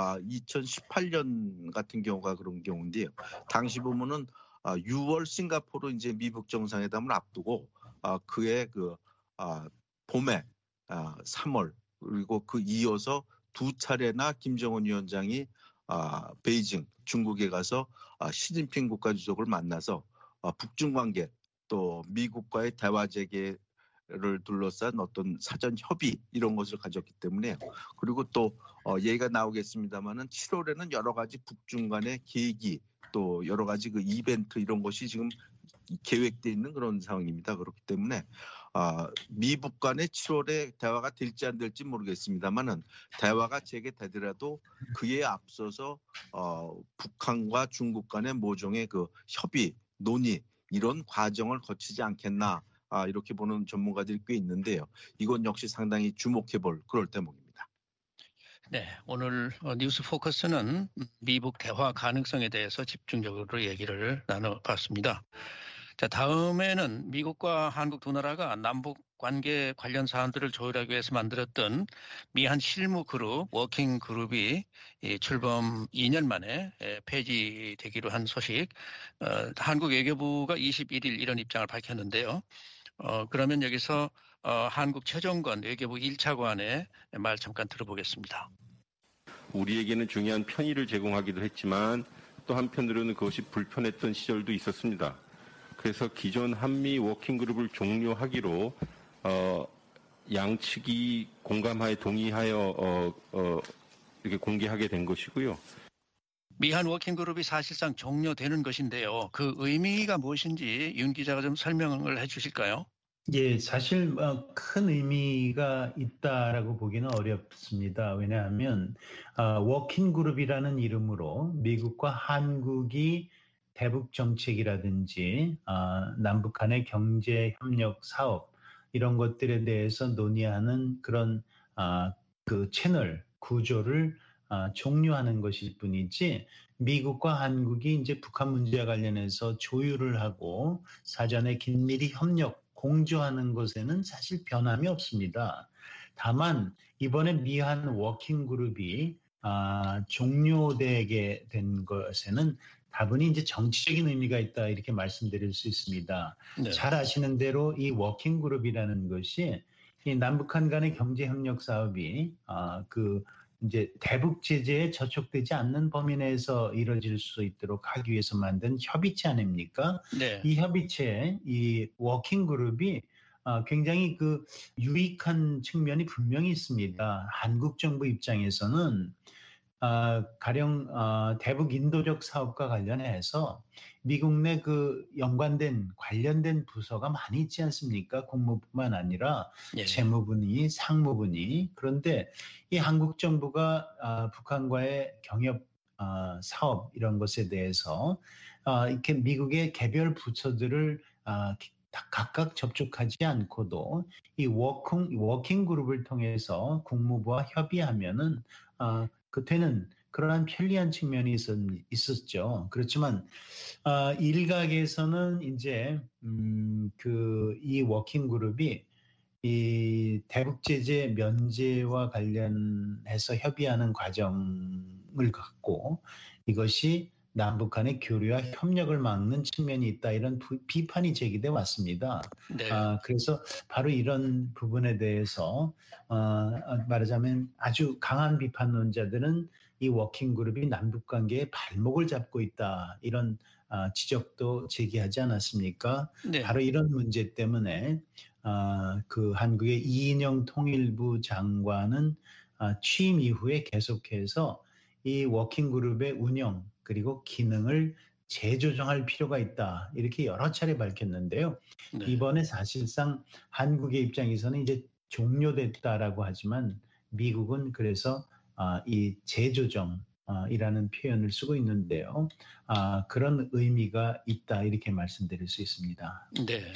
2018년 같은 경우가 그런 경우인데요. 당시 보면은 6월 싱가포르 이제 미북 정상회담을 앞두고 그해 봄에 3월 그리고 그 이어서 2차례나 김정은 위원장이 베이징 중국에 가서 시진핑 국가주석을 만나서 북중 관계 또 미국과의 대화 재개를 둘러싼 어떤 사전 협의 이런 것을 가졌기 때문에 그리고 또 얘기가 나오겠습니다만은 7월에는 여러 가지 북중 간의 계기 또 여러 가지 이벤트 이런 것이 지금 계획되어 있는 그런 상황입니다. 그렇기 때문에 미북 간의 7월에 대화가 될지 안 될지 모르겠습니다만은 대화가 재개되더라도 그에 앞서서 북한과 중국 간의 모종의 협의, 논의 이런 과정을 거치지 않겠나 이렇게 보는 전문가들이 꽤 있는데요. 이건 역시 상당히 주목해볼 그럴 대목입니다. 네, 오늘 뉴스 포커스는 미북 대화 가능성에 대해서 집중적으로 얘기를 나눠봤습니다. 자, 다음에는 미국과 한국 두 나라가 남북 관계 관련 사안들을 조율하기 위해서 만들었던 미한 실무 그룹, 워킹 그룹이 출범 2년 만에 폐지되기로 한 소식, 한국 외교부가 21일 이런 입장을 밝혔는데요. 그러면 여기서 한국 최종건 외교부 1차관의 말 잠깐 들어보겠습니다. 우리에게는 중요한 편의를 제공하기도 했지만 또 한편으로는 그것이 불편했던 시절도 있었습니다. 그래서 기존 한미 워킹그룹을 종료하기로 양측이 공감하에 동의하여 이렇게 공개하게 된 것이고요. 미한 워킹그룹이 사실상 종료되는 것인데요. 그 의미가 무엇인지 윤 기자가 좀 설명을 해 주실까요? 예, 사실 큰 의미가 있다라고 보기는 어렵습니다. 왜냐하면 워킹그룹이라는 이름으로 미국과 한국이 대북 정책이라든지 남북 간의 경제 협력 사업 이런 것들에 대해서 논의하는 그런 그 채널 구조를 종료하는 것일 뿐이지 미국과 한국이 이제 북한 문제와 관련해서 조율을 하고 사전에 긴밀히 협력 공조하는 것에는 사실 변함이 없습니다. 다만 이번에 미한 워킹 그룹이 종료되게 된 것에는 다분히 이제 정치적인 의미가 있다 이렇게 말씀드릴 수 있습니다. 네. 잘 아시는 대로 이 워킹 그룹이라는 것이 이 남북한 간의 경제 협력 사업이 이제 대북 제재에 저촉되지 않는 범위 내에서 이루어질 수 있도록 하기 위해서 만든 협의체 아닙니까? 네. 이 협의체, 이 워킹 그룹이 굉장히 유익한 측면이 분명히 있습니다. 한국 정부 입장에서는 가령 대북 인도적 사업과 관련해서 미국 내 연관된 관련된 부서가 많이 있지 않습니까? 국무뿐만 아니라 예. 재무부니 상무부니. 그런데 이 한국 정부가 북한과의 경협 사업 이런 것에 대해서 이렇게 미국의 개별 부처들을 각각 접촉하지 않고도 이 워킹 그룹을 통해서 국무부와 협의하면은 그때는 그러한 편리한 측면이 있었죠. 그렇지만 일각에서는 이제 이 워킹 그룹이 이 대북 제재 면제와 관련해서 협의하는 과정을 갖고 이것이 남북 간의 교류와 협력을 막는 측면이 있다 이런 비판이 제기돼 왔습니다. 네. 그래서 바로 이런 부분에 대해서 말하자면 아주 강한 비판론자들은 이 워킹 그룹이 남북 관계의 발목을 잡고 있다 이런 지적도 제기하지 않았습니까? 네. 바로 이런 문제 때문에 한국의 이인영 통일부 장관은 취임 이후에 계속해서 이 워킹 그룹의 운영 그리고 기능을 재조정할 필요가 있다. 이렇게 여러 차례 밝혔는데요. 네. 이번에 사실상 한국의 입장에서는 이제 종료됐다라고 하지만 미국은 그래서 이 재조정이라는 표현을 쓰고 있는데요. 그런 의미가 있다. 이렇게 말씀드릴 수 있습니다. 네.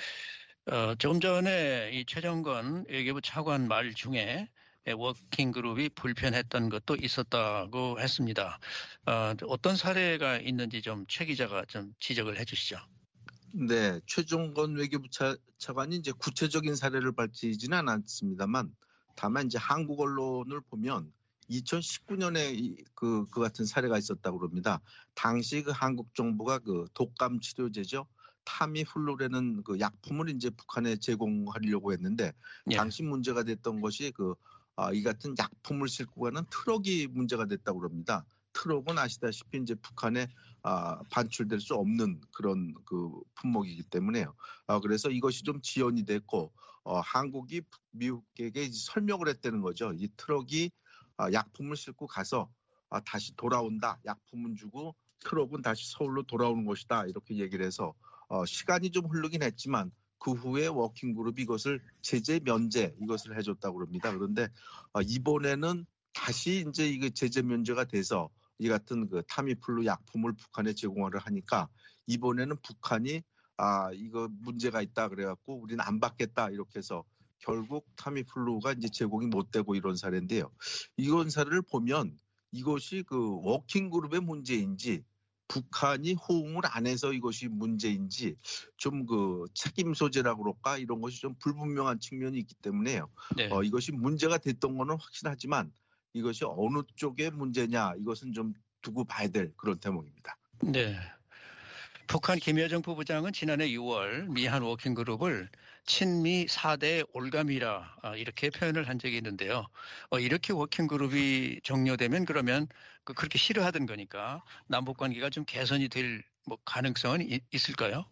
조금 전에 이 최정건 외교부 차관 말 중에 워킹 그룹이 불편했던 것도 있었다고 했습니다. 어떤 사례가 있는지 좀 최 기자가 좀 지적을 해주시죠. 네, 최종건 외교부 차관이 이제 구체적인 사례를 밝히지는 않았습니다만, 다만 이제 한국 언론을 보면 2019년에 그 같은 사례가 있었다고 그럽니다. 당시 한국 정부가 독감 치료제죠. 타미플루라는 약품을 이제 북한에 제공하려고 했는데, 예. 당시 문제가 됐던 것이 이 같은 약품을 싣고 가는 트럭이 문제가 됐다고 그럽니다. 트럭은 아시다시피 이제 북한에 반출될 수 없는 그런 품목이기 때문에요. 그래서 이것이 좀 지연이 됐고 한국이 미국에게 설명을 했다는 거죠. 이 트럭이 약품을 싣고 가서 다시 돌아온다. 약품은 주고 트럭은 다시 서울로 돌아오는 것이다. 이렇게 얘기를 해서 시간이 좀 흐르긴 했지만 그 후에 워킹그룹이 이것을 제재 면제 이것을 해줬다고 합니다. 그런데 이번에는 다시 이제 이게 제재 면제가 돼서 이 같은 타미플루 약품을 북한에 제공하려 하니까 이번에는 북한이 이거 문제가 있다 그래갖고 우리는 안 받겠다 이렇게 해서 결국 타미플루가 이제 제공이 못 되고 이런 사례인데요. 이런 사례를 보면 이것이 워킹그룹의 문제인지 북한이 호응을 안 해서 이것이 문제인지 좀 책임 소재라고 그럴까 이런 것이 좀 불분명한 측면이 있기 때문에요. 네. 이것이 문제가 됐던 거는 확실하지만 이것이 어느 쪽의 문제냐 이것은 좀 두고 봐야 될 그런 대목입니다. 네. 북한 김여정 부부장은 지난해 6월 미한 워킹그룹을 친미 4대 올가미라 이렇게 표현을 한 적이 있는데요. 이렇게 워킹그룹이 종료되면 그러면 그렇게 싫어하던 거니까 남북관계가 좀 개선이 될 가능성은 있을까요?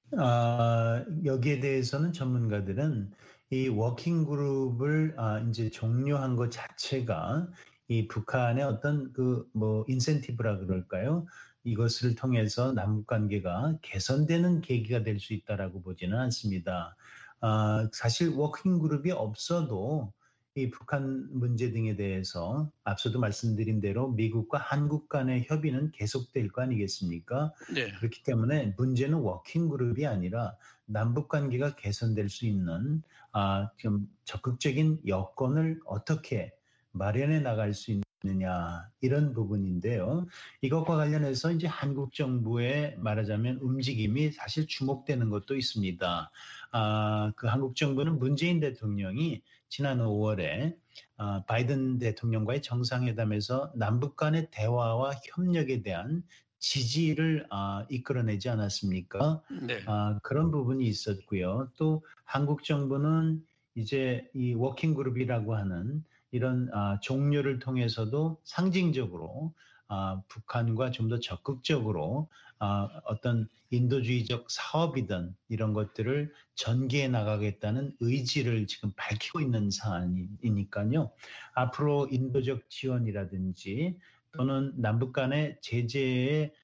여기에 대해서는 전문가들은 이 워킹그룹을 이제 종료한 것 자체가 이 북한의 어떤 인센티브라 그럴까요? 이것을 통해서 남북 관계가 개선되는 계기가 될 수 있다라고 보지는 않습니다. 사실 워킹 그룹이 없어도 이 북한 문제 등에 대해서 앞서도 말씀드린 대로 미국과 한국 간의 협의는 계속될 거 아니겠습니까? 네. 그렇기 때문에 문제는 워킹 그룹이 아니라 남북 관계가 개선될 수 있는 좀 적극적인 여건을 어떻게 마련해 나갈 수 있는 느냐 이런 부분인데요. 이것과 관련해서 이제 한국 정부의 말하자면 움직임이 사실 주목되는 것도 있습니다. 그 한국 정부는 문재인 대통령이 지난 5월에 바이든 대통령과의 정상회담에서 남북 간의 대화와 협력에 대한 지지를 이끌어내지 않았습니까? 네. 그런 부분이 있었고요. 또 한국 정부는 이제 이 워킹 그룹이라고 하는 이런 종료를 통해서도 상징적으로 북한과 좀 더 적극적으로 어떤 인도주의적 사업이든 이런 것들을 전개해 나가겠다는 의지를 지금 밝히고 있는 사안이니까요. 앞으로 인도적 지원이라든지 또는 남북 간의 제재의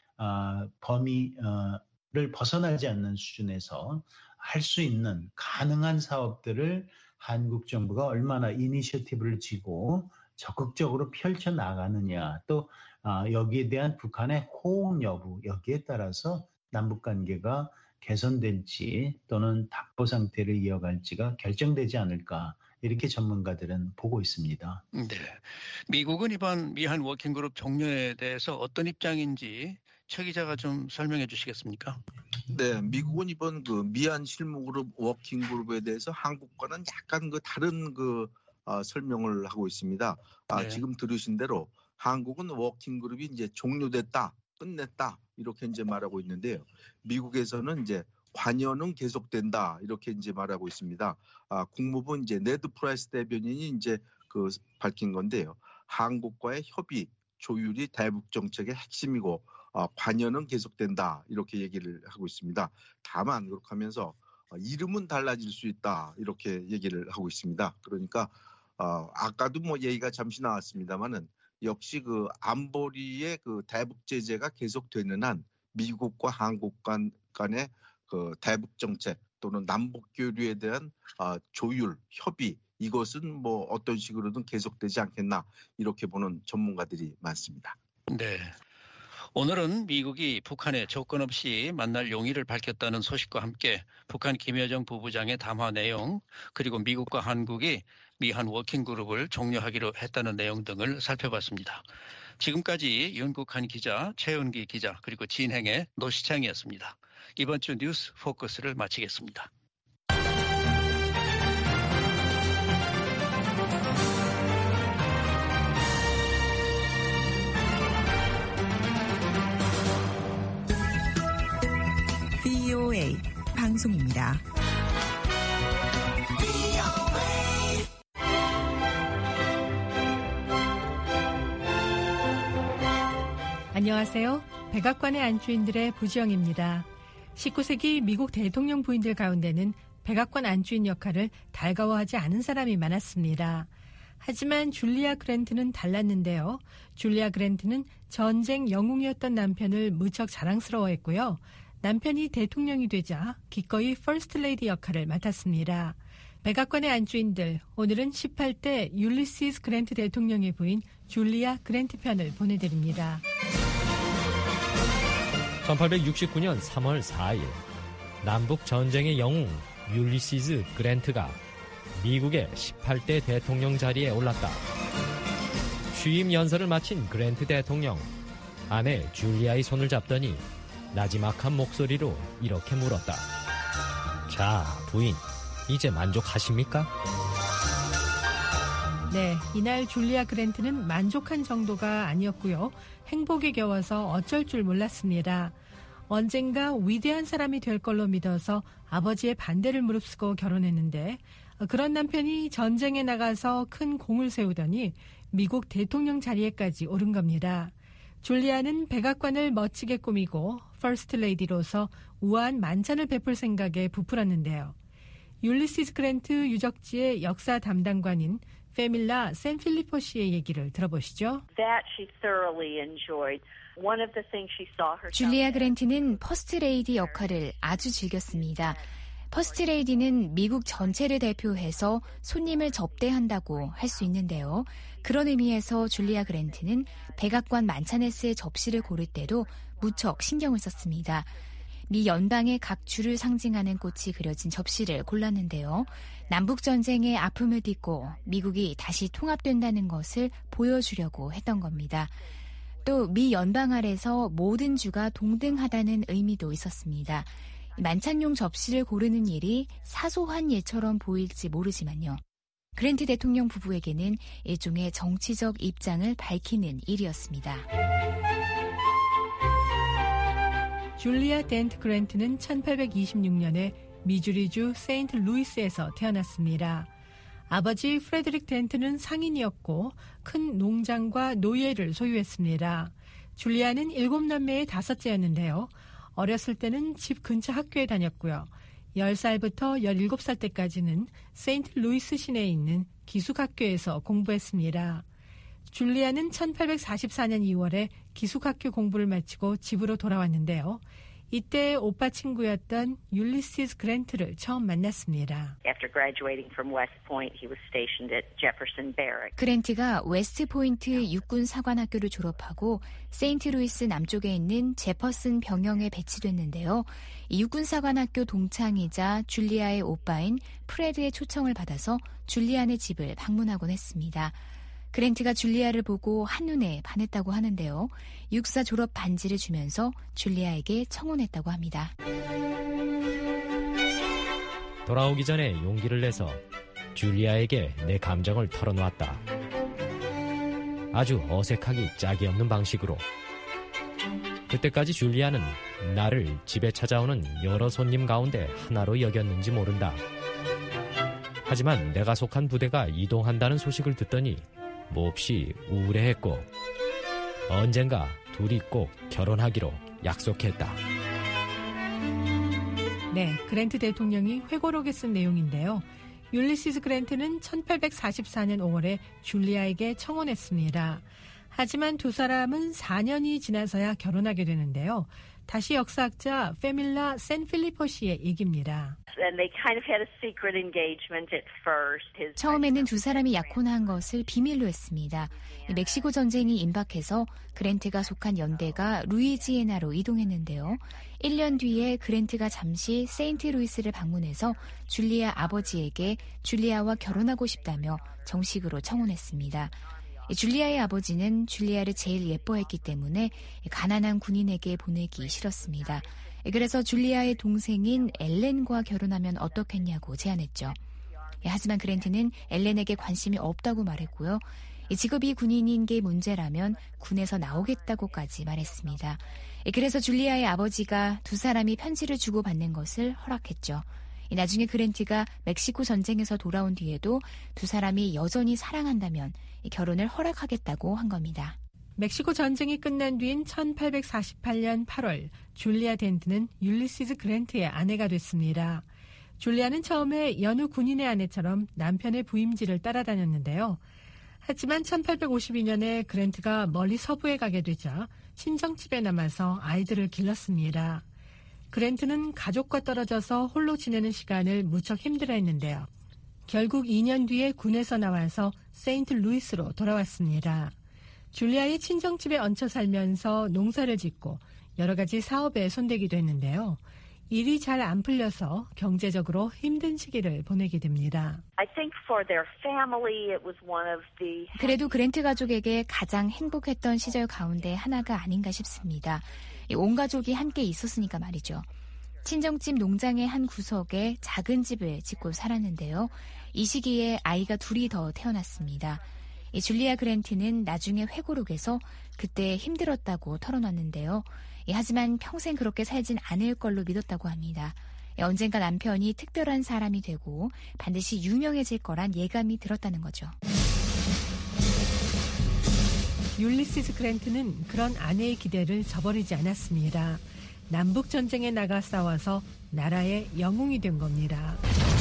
범위를 벗어나지 않는 수준에서 할 수 있는 가능한 사업들을 한국 정부가 얼마나 이니셔티브를 쥐고 적극적으로 펼쳐나가느냐 또 여기에 대한 북한의 호응 여부 여기에 따라서 남북 관계가 개선될지 또는 답보 상태를 이어갈지가 결정되지 않을까 이렇게 전문가들은 보고 있습니다. 네. 미국은 이번 미한 워킹그룹 종료에 대해서 어떤 입장인지 최 기자가 좀 설명해 주시겠습니까? 네, 미국은 이번 그 미한 실무그룹 워킹그룹에 대해서 한국과는 약간 그 다른 설명을 하고 있습니다. 네. 지금 들으신 대로 한국은 워킹그룹이 이제 종료됐다, 끝냈다 이렇게 이제 말하고 있는데요. 미국에서는 이제 관여는 계속된다 이렇게 이제 말하고 있습니다. 국무부 이제 네드 프라이스 대변인이 이제 밝힌 건데요. 한국과의 협의, 조율이 대북 정책의 핵심이고 관여는 계속된다 이렇게 얘기를 하고 있습니다. 다만 그렇게 하면서 이름은 달라질 수 있다 이렇게 얘기를 하고 있습니다. 그러니까 아까도 뭐 얘기가 잠시 나왔습니다만은 역시 안보리의 대북 제재가 계속되는 한 미국과 한국 간의 대북 정책 또는 남북 교류에 대한 조율, 협의 이것은 뭐 어떤 식으로든 계속되지 않겠나 이렇게 보는 전문가들이 많습니다. 네. 오늘은 미국이 북한에 조건 없이 만날 용의를 밝혔다는 소식과 함께 북한 김여정 부부장의 담화 내용 그리고 미국과 한국이 미한 워킹그룹을 종료하기로 했다는 내용 등을 살펴봤습니다. 지금까지 윤국한 기자, 최은기 기자 그리고 진행의 노시창이었습니다. 이번 주 뉴스 포커스를 마치겠습니다. VOA 방송입니다. 안녕하세요. 백악관의 안주인들의 부지영입니다. 19세기 미국 대통령 부인들 가운데는 백악관 안주인 역할을 달가워하지 않은 사람이 많았습니다. 하지만 줄리아 그랜트는 달랐는데요. 줄리아 그랜트는 전쟁 영웅이었던 남편을 무척 자랑스러워했고요. 남편이 대통령이 되자 기꺼이 퍼스트 레이디 역할을 맡았습니다. 백악관의 안주인들, 오늘은 18대 율리시스 그랜트 대통령의 부인 줄리아 그랜트 편을 보내드립니다. 1869년 3월 4일 남북 전쟁의 영웅 율리시스 그랜트가 미국의 18대 대통령 자리에 올랐다. 취임 연설을 마친 그랜트 대통령, 아내 줄리아의 손을 잡더니 나지막한 목소리로 이렇게 물었다. 자, 부인, 이제 만족하십니까? 네, 이날 줄리아 그랜트는 만족한 정도가 아니었고요. 행복에 겨워서 어쩔 줄 몰랐습니다. 언젠가 위대한 사람이 될 걸로 믿어서 아버지의 반대를 무릅쓰고 결혼했는데 그런 남편이 전쟁에 나가서 큰 공을 세우더니 미국 대통령 자리에까지 오른 겁니다. 줄리아는 백악관을 멋지게 꾸미고 퍼스트 레이디로서 우아한 만찬을 베풀 생각에 부풀었는데요. 율리시스 그랜트 유적지의 역사 담당관인 페밀라 샌필리포 씨의 얘기를 들어보시죠. 줄리아 그랜트는 퍼스트 레이디 역할을 아주 즐겼습니다. 퍼스트 레이디는 미국 전체를 대표해서 손님을 접대한다고 할 수 있는데요. 그런 의미에서 줄리아 그랜트는 백악관 만찬에 쓸 접시를 고를 때도 무척 신경을 썼습니다. 미 연방의 각주를 상징하는 꽃이 그려진 접시를 골랐는데요. 남북전쟁의 아픔을 딛고 미국이 다시 통합된다는 것을 보여주려고 했던 겁니다. 또 미 연방 아래서 모든 주가 동등하다는 의미도 있었습니다. 만찬용 접시를 고르는 일이 사소한 일처럼 보일지 모르지만요. 그랜트 대통령 부부에게는 일종의 정치적 입장을 밝히는 일이었습니다. 줄리아 덴트 그랜트는 1826년에 미주리주 세인트루이스에서 태어났습니다. 아버지 프레드릭 덴트는 상인이었고 큰 농장과 노예를 소유했습니다. 줄리아는 7남매의 5째였는데요. 어렸을 때는 집 근처 학교에 다녔고요. 10살부터 17살 때까지는 세인트루이스 시내에 있는 기숙학교에서 공부했습니다. 줄리아는 1844년 2월에 기숙학교 공부를 마치고 집으로 돌아왔는데요. 이때 오빠 친구였던 율리시스 그랜트를 처음 만났습니다. 그랜트가 웨스트포인트 육군 사관학교를 졸업하고 세인트루이스 남쪽에 있는 제퍼슨 병영에 배치됐는데요. 이 육군 사관학교 동창이자 줄리아의 오빠인 프레드의 초청을 받아서 줄리아네 집을 방문하곤 했습니다. 그랜트가 줄리아를 보고 한눈에 반했다고 하는데요. 육사 졸업 반지를 주면서 줄리아에게 청혼했다고 합니다. 돌아오기 전에 용기를 내서 줄리아에게 내 감정을 털어놓았다. 아주 어색하기 짝이 없는 방식으로. 그때까지 줄리아는 나를 집에 찾아오는 여러 손님 가운데 하나로 여겼는지 모른다. 하지만 내가 속한 부대가 이동한다는 소식을 듣더니 몹시 우울해했고 언젠가 둘이 꼭 결혼하기로 약속했다. 네, 그랜트 대통령이 회고록에 쓴 내용인데요. 율리시스 그랜트는 1844년 5월에 줄리아에게 청혼했습니다. 하지만 두 사람은 4년이 지나서야 결혼하게 되는데요. 다시 역사학자 페밀라 샌필리포 씨의 얘기입니다. 처음에는 두 사람이 약혼한 것을 비밀로 했습니다. 멕시코 전쟁이 임박해서 그랜트가 속한 연대가 루이지애나로 이동했는데요. 1년 뒤에 그랜트가 잠시 세인트루이스를 방문해서 줄리아 아버지에게 줄리아와 결혼하고 싶다며 정식으로 청혼했습니다. 줄리아의 아버지는 줄리아를 제일 예뻐했기 때문에 가난한 군인에게 보내기 싫었습니다. 그래서 줄리아의 동생인 엘렌과 결혼하면 어떻겠냐고 제안했죠. 하지만 그랜트는 엘렌에게 관심이 없다고 말했고요. 직업이 군인인 게 문제라면 군에서 나오겠다고까지 말했습니다. 그래서 줄리아의 아버지가 두 사람이 편지를 주고받는 것을 허락했죠. 나중에 그랜트가 멕시코 전쟁에서 돌아온 뒤에도 두 사람이 여전히 사랑한다면 결혼을 허락하겠다고 한 겁니다. 멕시코 전쟁이 끝난 뒤인 1848년 8월 줄리아 덴트는 율리시스 그랜트의 아내가 됐습니다. 줄리아는 처음에 여느 군인의 아내처럼 남편의 부임지를 따라다녔는데요. 하지만 1852년에 그랜트가 멀리 서부에 가게 되자 친정집에 남아서 아이들을 길렀습니다. 그랜트는 가족과 떨어져서 홀로 지내는 시간을 무척 힘들어했는데요. 결국 2년 뒤에 군에서 나와서 세인트루이스로 돌아왔습니다. 줄리아의 친정집에 얹혀 살면서 농사를 짓고 여러 가지 사업에 손대기도 했는데요. 일이 잘 안 풀려서 경제적으로 힘든 시기를 보내게 됩니다. 그래도 그랜트 가족에게 가장 행복했던 시절 가운데 하나가 아닌가 싶습니다. 온 가족이 함께 있었으니까 말이죠. 친정집 농장의 한 구석에 작은 집을 짓고 살았는데요. 이 시기에 아이가 둘이 더 태어났습니다. 줄리아 그랜트는 나중에 회고록에서 그때 힘들었다고 털어놨는데요. 하지만 평생 그렇게 살진 않을 걸로 믿었다고 합니다. 언젠가 남편이 특별한 사람이 되고 반드시 유명해질 거란 예감이 들었다는 거죠. 율리시스 그랜트는 그런 아내의 기대를 저버리지 않았습니다. 남북전쟁에 나가 싸워서 나라의 영웅이 된 겁니다.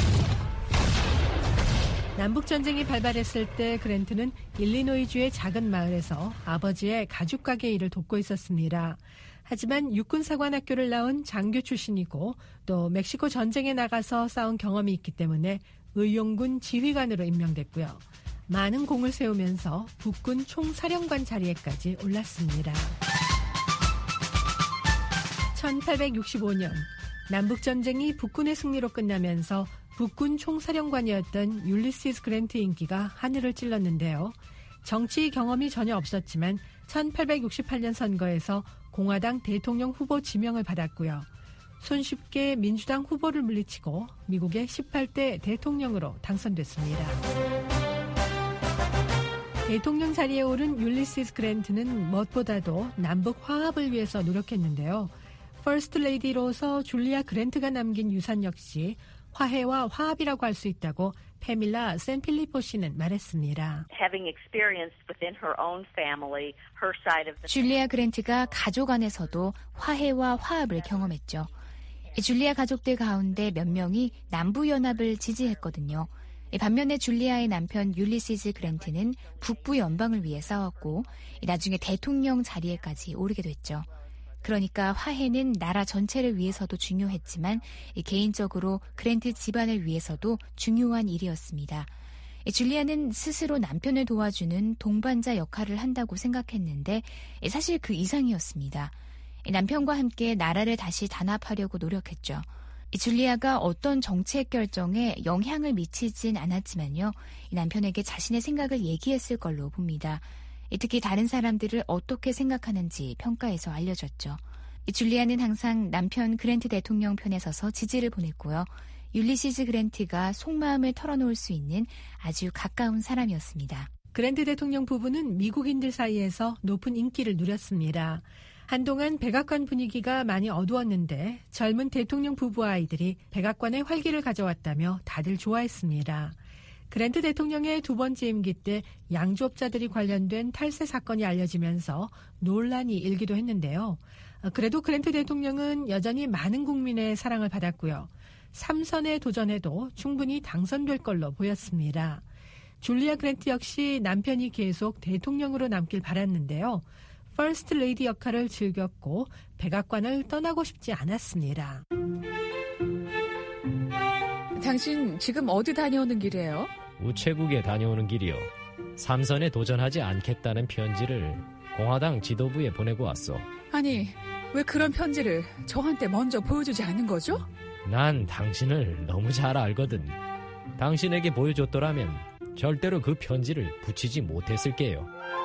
남북전쟁이 발발했을 때 그랜트는 일리노이주의 작은 마을에서 아버지의 가죽가게 일을 돕고 있었습니다. 하지만 육군사관학교를 나온 장교 출신이고 또 멕시코 전쟁에 나가서 싸운 경험이 있기 때문에 의용군 지휘관으로 임명됐고요. 많은 공을 세우면서 북군 총사령관 자리에까지 올랐습니다. 1865년 남북전쟁이 북군의 승리로 끝나면서 북군 총사령관이었던 율리시스 그랜트 인기가 하늘을 찔렀는데요. 정치 경험이 전혀 없었지만 1868년 선거에서 공화당 대통령 후보 지명을 받았고요. 손쉽게 민주당 후보를 물리치고 미국의 18대 대통령으로 당선됐습니다. 대통령 자리에 오른 율리시스 그랜트는 무엇보다도 남북 화합을 위해서 노력했는데요. 퍼스트 레이디로서 줄리아 그랜트가 남긴 유산 역시 화해와 화합이라고 할 수 있다고 페밀라 샌필리포 씨는 말했습니다. 줄리아 그랜트가 가족 안에서도 화해와 화합을 경험했죠. 줄리아 가족들 가운데 몇 명이 남부연합을 지지했거든요. 반면에 줄리아의 남편 율리시스 그랜트는 북부 연방을 위해 싸웠고 나중에 대통령 자리에까지 오르게 됐죠. 그러니까 화해는 나라 전체를 위해서도 중요했지만 개인적으로 그랜트 집안을 위해서도 중요한 일이었습니다. 줄리아는 스스로 남편을 도와주는 동반자 역할을 한다고 생각했는데 사실 그 이상이었습니다. 남편과 함께 나라를 다시 단합하려고 노력했죠. 줄리아가 어떤 정책 결정에 영향을 미치진 않았지만요. 남편에게 자신의 생각을 얘기했을 걸로 봅니다. 특히 다른 사람들을 어떻게 생각하는지 평가에서 알려졌죠. 줄리아는 항상 남편 그랜트 대통령 편에 서서 지지를 보냈고요. 율리시스 그랜트가 속마음을 털어놓을 수 있는 아주 가까운 사람이었습니다. 그랜트 대통령 부부는 미국인들 사이에서 높은 인기를 누렸습니다. 한동안 백악관 분위기가 많이 어두웠는데 젊은 대통령 부부 아이들이 백악관에 활기를 가져왔다며 다들 좋아했습니다. 그랜트 대통령의 두 번째 임기 때 양조업자들이 관련된 탈세 사건이 알려지면서 논란이 일기도 했는데요. 그래도 그랜트 대통령은 여전히 많은 국민의 사랑을 받았고요. 3선에 도전해도 충분히 당선될 걸로 보였습니다. 줄리아 그랜트 역시 남편이 계속 대통령으로 남길 바랐는데요. 퍼스트 레이디 역할을 즐겼고 백악관을 떠나고 싶지 않았습니다. 당신 지금 어디 다녀오는 길이에요? 우체국에 다녀오는 길이요. 3선에 도전하지 않겠다는 편지를 공화당 지도부에 보내고 왔어. 아니, 왜 그런 편지를 저한테 먼저 보여주지 않은 거죠? 난 당신을 너무 잘 알거든. 당신에게 보여줬더라면 절대로 그 편지를 붙이지 못했을게요.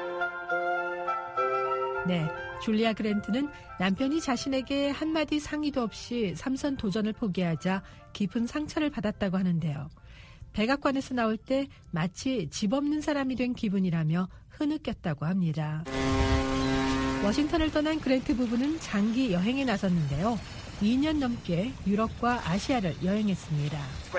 네, 줄리아 그랜트는 남편이 자신에게 한마디 상의도 없이 3선 도전을 포기하자 깊은 상처를 받았다고 하는데요. 백악관에서 나올 때 마치 집 없는 사람이 된 기분이라며 흐느꼈다고 합니다. 워싱턴을 떠난 그랜트 부부는 장기 여행에 나섰는데요. 2년 넘게 유럽과 아시아를 여행했습니다.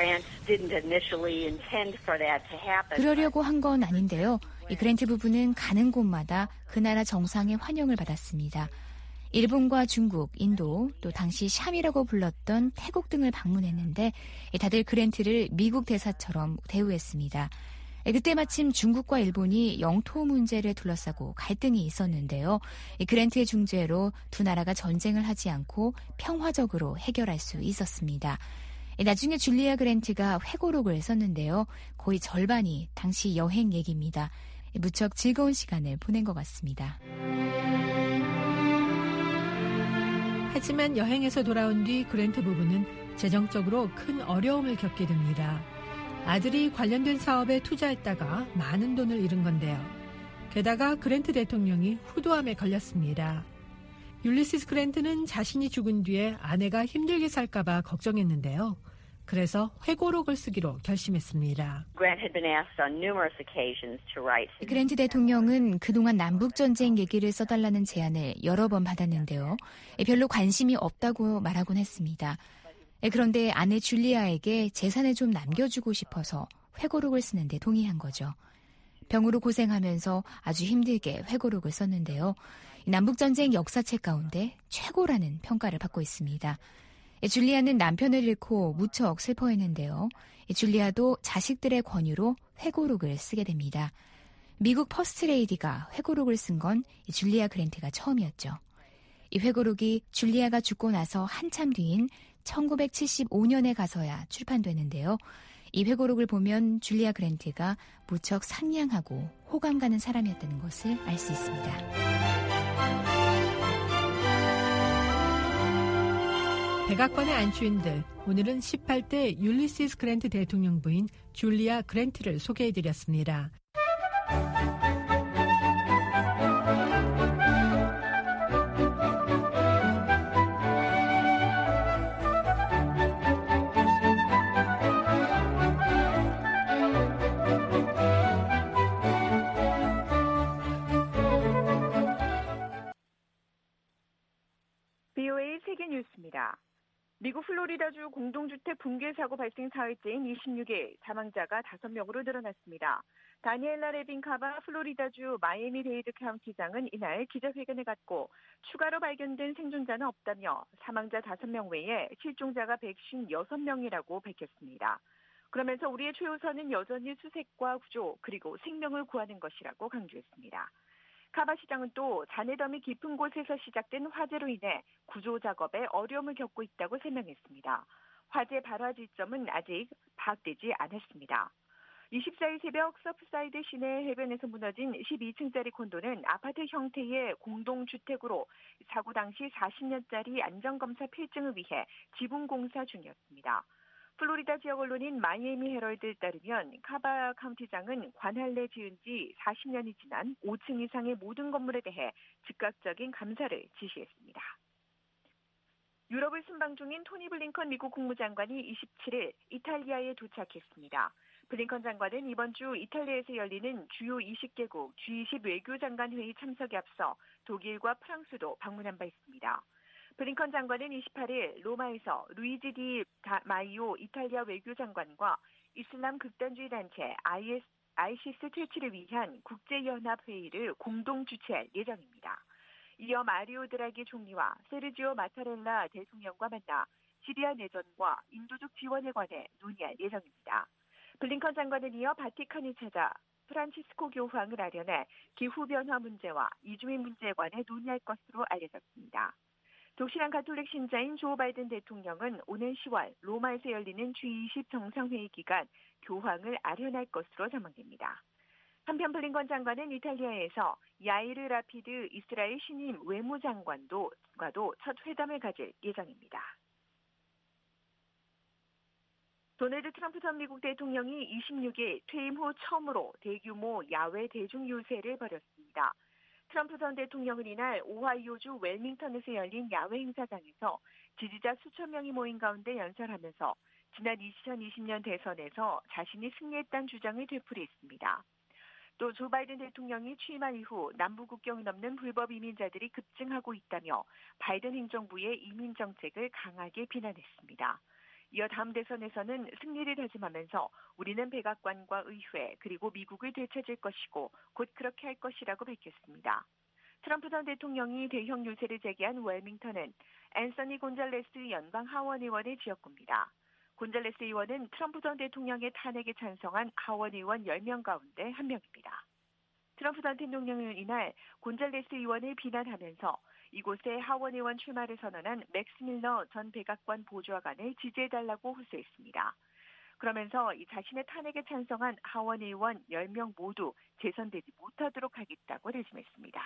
그러려고 한 건 아닌데요. 이 그랜트 부부는 가는 곳마다 그 나라 정상의 환영을 받았습니다. 일본과 중국, 인도, 또 당시 샴이라고 불렀던 태국 등을 방문했는데 다들 그랜트를 미국 대사처럼 대우했습니다. 그때 마침 중국과 일본이 영토 문제를 둘러싸고 갈등이 있었는데요. 그랜트의 중재로 두 나라가 전쟁을 하지 않고 평화적으로 해결할 수 있었습니다. 나중에 줄리아 그랜트가 회고록을 썼는데요. 거의 절반이 당시 여행 얘기입니다. 무척 즐거운 시간을 보낸 것 같습니다. 하지만 여행에서 돌아온 뒤 그랜트 부부는 재정적으로 큰 어려움을 겪게 됩니다. 아들이 관련된 사업에 투자했다가 많은 돈을 잃은 건데요. 게다가 그랜트 대통령이 후두암에 걸렸습니다. 율리시스 그랜트는 자신이 죽은 뒤에 아내가 힘들게 살까봐 걱정했는데요. 그래서 회고록을 쓰기로 결심했습니다. 그랜트 대통령은 그동안 남북전쟁 얘기를 써달라는 제안을 여러 번 받았는데요. 별로 관심이 없다고 말하곤 했습니다. 그런데 아내 줄리아에게 재산을 좀 남겨주고 싶어서 회고록을 쓰는데 동의한 거죠. 병으로 고생하면서 아주 힘들게 회고록을 썼는데요. 남북전쟁 역사책 가운데 최고라는 평가를 받고 있습니다. 줄리아는 남편을 잃고 무척 슬퍼했는데요. 줄리아도 자식들의 권유로 회고록을 쓰게 됩니다. 미국 퍼스트레이디가 회고록을 쓴 건 줄리아 그랜트가 처음이었죠. 이 회고록이 줄리아가 죽고 나서 한참 뒤인 1975년에 가서야 출판되는데요. 이 회고록을 보면 줄리아 그랜트가 무척 상냥하고 호감 가는 사람이었다는 것을 알 수 있습니다. 백악관의 안주인들, 오늘은 18대 율리시스 그랜트 대통령 부인 줄리아 그랜트를 소개해드렸습니다. BOA 세계뉴스입니다. 미국 플로리다주 공동주택 붕괴 사고 발생 사흘째인 26일 사망자가 5명으로 늘어났습니다. 다니엘라 레빈 카바 플로리다주 마이애미데이드 카운티장은 이날 기자회견을 갖고 추가로 발견된 생존자는 없다며 사망자 5명 외에 실종자가 156명이라고 밝혔습니다. 그러면서 우리의 최우선은 여전히 수색과 구조 그리고 생명을 구하는 것이라고 강조했습니다. 카바 시장은 또 잔해덤이 깊은 곳에서 시작된 화재로 인해 구조 작업에 어려움을 겪고 있다고 설명했습니다. 화재 발화 지점은 아직 파악되지 않았습니다. 24일 새벽 서프사이드 시내 해변에서 무너진 12층짜리 콘도는 아파트 형태의 공동주택으로 사고 당시 40년짜리 안전검사 필증을 위해 지붕 공사 중이었습니다. 플로리다 지역 언론인 마이애미 헤럴드에 따르면 카바 카운티장은 관할 내 지은 지 40년이 지난 5층 이상의 모든 건물에 대해 즉각적인 감사를 지시했습니다. 유럽을 순방 중인 토니 블링컨 미국 국무장관이 27일 이탈리아에 도착했습니다. 블링컨 장관은 이번 주 이탈리아에서 열리는 주요 20개국 G20 외교장관 회의 참석에 앞서 독일과 프랑스도 방문한 바 있습니다. 블링컨 장관은 28일 로마에서 루이지 디 마이오 이탈리아 외교장관과 이슬람 극단주의 단체 ISIS 퇴치를 위한 국제연합회의를 공동 주최할 예정입니다. 이어 마리오 드라기 총리와 세르지오 마타렐라 대통령과 만나 시리아 내전과 인도적 지원에 관해 논의할 예정입니다. 블링컨 장관은 이어 바티칸을 찾아 프란치스코 교황을 아련해 기후변화 문제와 이주민 문제에 관해 논의할 것으로 알려졌습니다. 독실한 가톨릭 신자인 조 바이든 대통령은 오는 10월 로마에서 열리는 G20 정상회의 기간 교황을 아련할 것으로 전망됩니다. 한편 블링컨 장관은 이탈리아에서 야이르 라피드 이스라엘 신임 외무장관과도 첫 회담을 가질 예정입니다. 도널드 트럼프 전 미국 대통령이 26일 퇴임 후 처음으로 대규모 야외 대중유세를 벌였습니다. 트럼프 전 대통령은 이날 오하이오주 웰밍턴에서 열린 야외 행사장에서 지지자 수천 명이 모인 가운데 연설하면서 지난 2020년 대선에서 자신이 승리했다는 주장을 되풀이했습니다. 또 조 바이든 대통령이 취임한 이후 남부 국경을 넘는 불법 이민자들이 급증하고 있다며 바이든 행정부의 이민 정책을 강하게 비난했습니다. 이어 다음 대선에서는 승리를 다짐하면서 우리는 백악관과 의회 그리고 미국을 되찾을 것이고 곧 그렇게 할 것이라고 밝혔습니다. 트럼프 전 대통령이 대형 유세를 재개한 웰밍턴은 앤서니 곤잘레스 연방 하원 의원의 지역구입니다. 곤잘레스 의원은 트럼프 전 대통령의 탄핵에 찬성한 하원 의원 10명 가운데 한 명입니다. 트럼프 전 대통령은 이날 곤잘레스 의원을 비난하면서 이곳에 하원 의원 출마를 선언한 맥스 밀러 전 백악관 보좌관을 지지해달라고 호소했습니다. 그러면서 이 자신의 탄핵에 찬성한 하원 의원 10명 모두 재선되지 못하도록 하겠다고 다짐했습니다.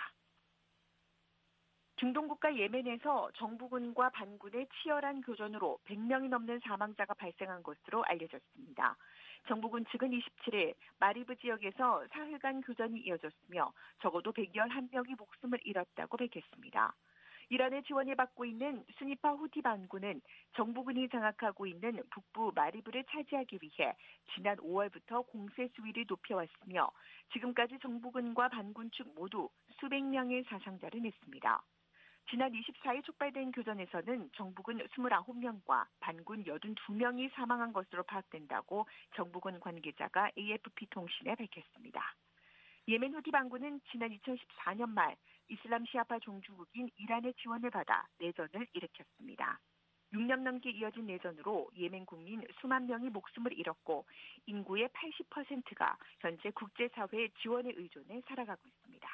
중동국가 예멘에서 정부군과 반군의 치열한 교전으로 100명이 넘는 사망자가 발생한 것으로 알려졌습니다. 정부군 측은 27일 마리브 지역에서 사흘간 교전이 이어졌으며 적어도 111명이 목숨을 잃었다고 밝혔습니다. 이란의 지원을 받고 있는 수니파 후티 반군은 정부군이 장악하고 있는 북부 마리브를 차지하기 위해 지난 5월부터 공세 수위를 높여왔으며 지금까지 정부군과 반군 측 모두 수백 명의 사상자를 냈습니다. 지난 24일 촉발된 교전에서는 정부군 29명과 반군 82명이 사망한 것으로 파악된다고 정부군 관계자가 AFP 통신에 밝혔습니다. 예멘 후티 반군은 지난 2014년 말 이슬람 시아파 종주국인 이란의 지원을 받아 내전을 일으켰습니다. 6년 넘게 이어진 내전으로 예멘 국민 수만 명이 목숨을 잃었고 인구의 80%가 현재 국제사회의 지원에 의존해 살아가고 있습니다.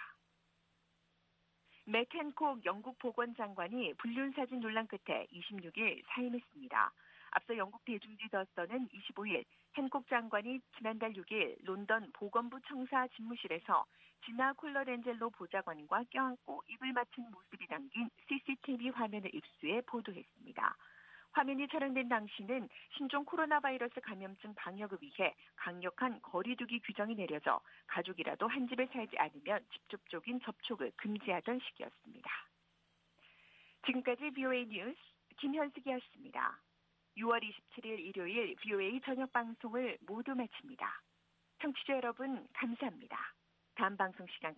맥 헨콕 영국 보건장관이 불륜사진 논란 끝에 26일 사임했습니다. 앞서 영국 대중지 더스턴은 25일 헨콕 장관이 지난달 6일 론던 보건부 청사 집무실에서 지나 콜러렌젤로 보좌관과 껴안고 입을 맞춘 모습이 담긴 CCTV 화면을 입수해 보도했습니다. 화면이 촬영된 당시는 신종 코로나 바이러스 감염증 방역을 위해 강력한 거리두기 규정이 내려져 가족이라도 한 집에 살지 않으면 직접적인 접촉을 금지하던 시기였습니다. 지금까지 VOA 뉴스 김현숙이었습니다. 6월 27일 일요일 VOA 저녁 방송을 모두 마칩니다. 청취자 여러분 감사합니다. 다음 방송 시간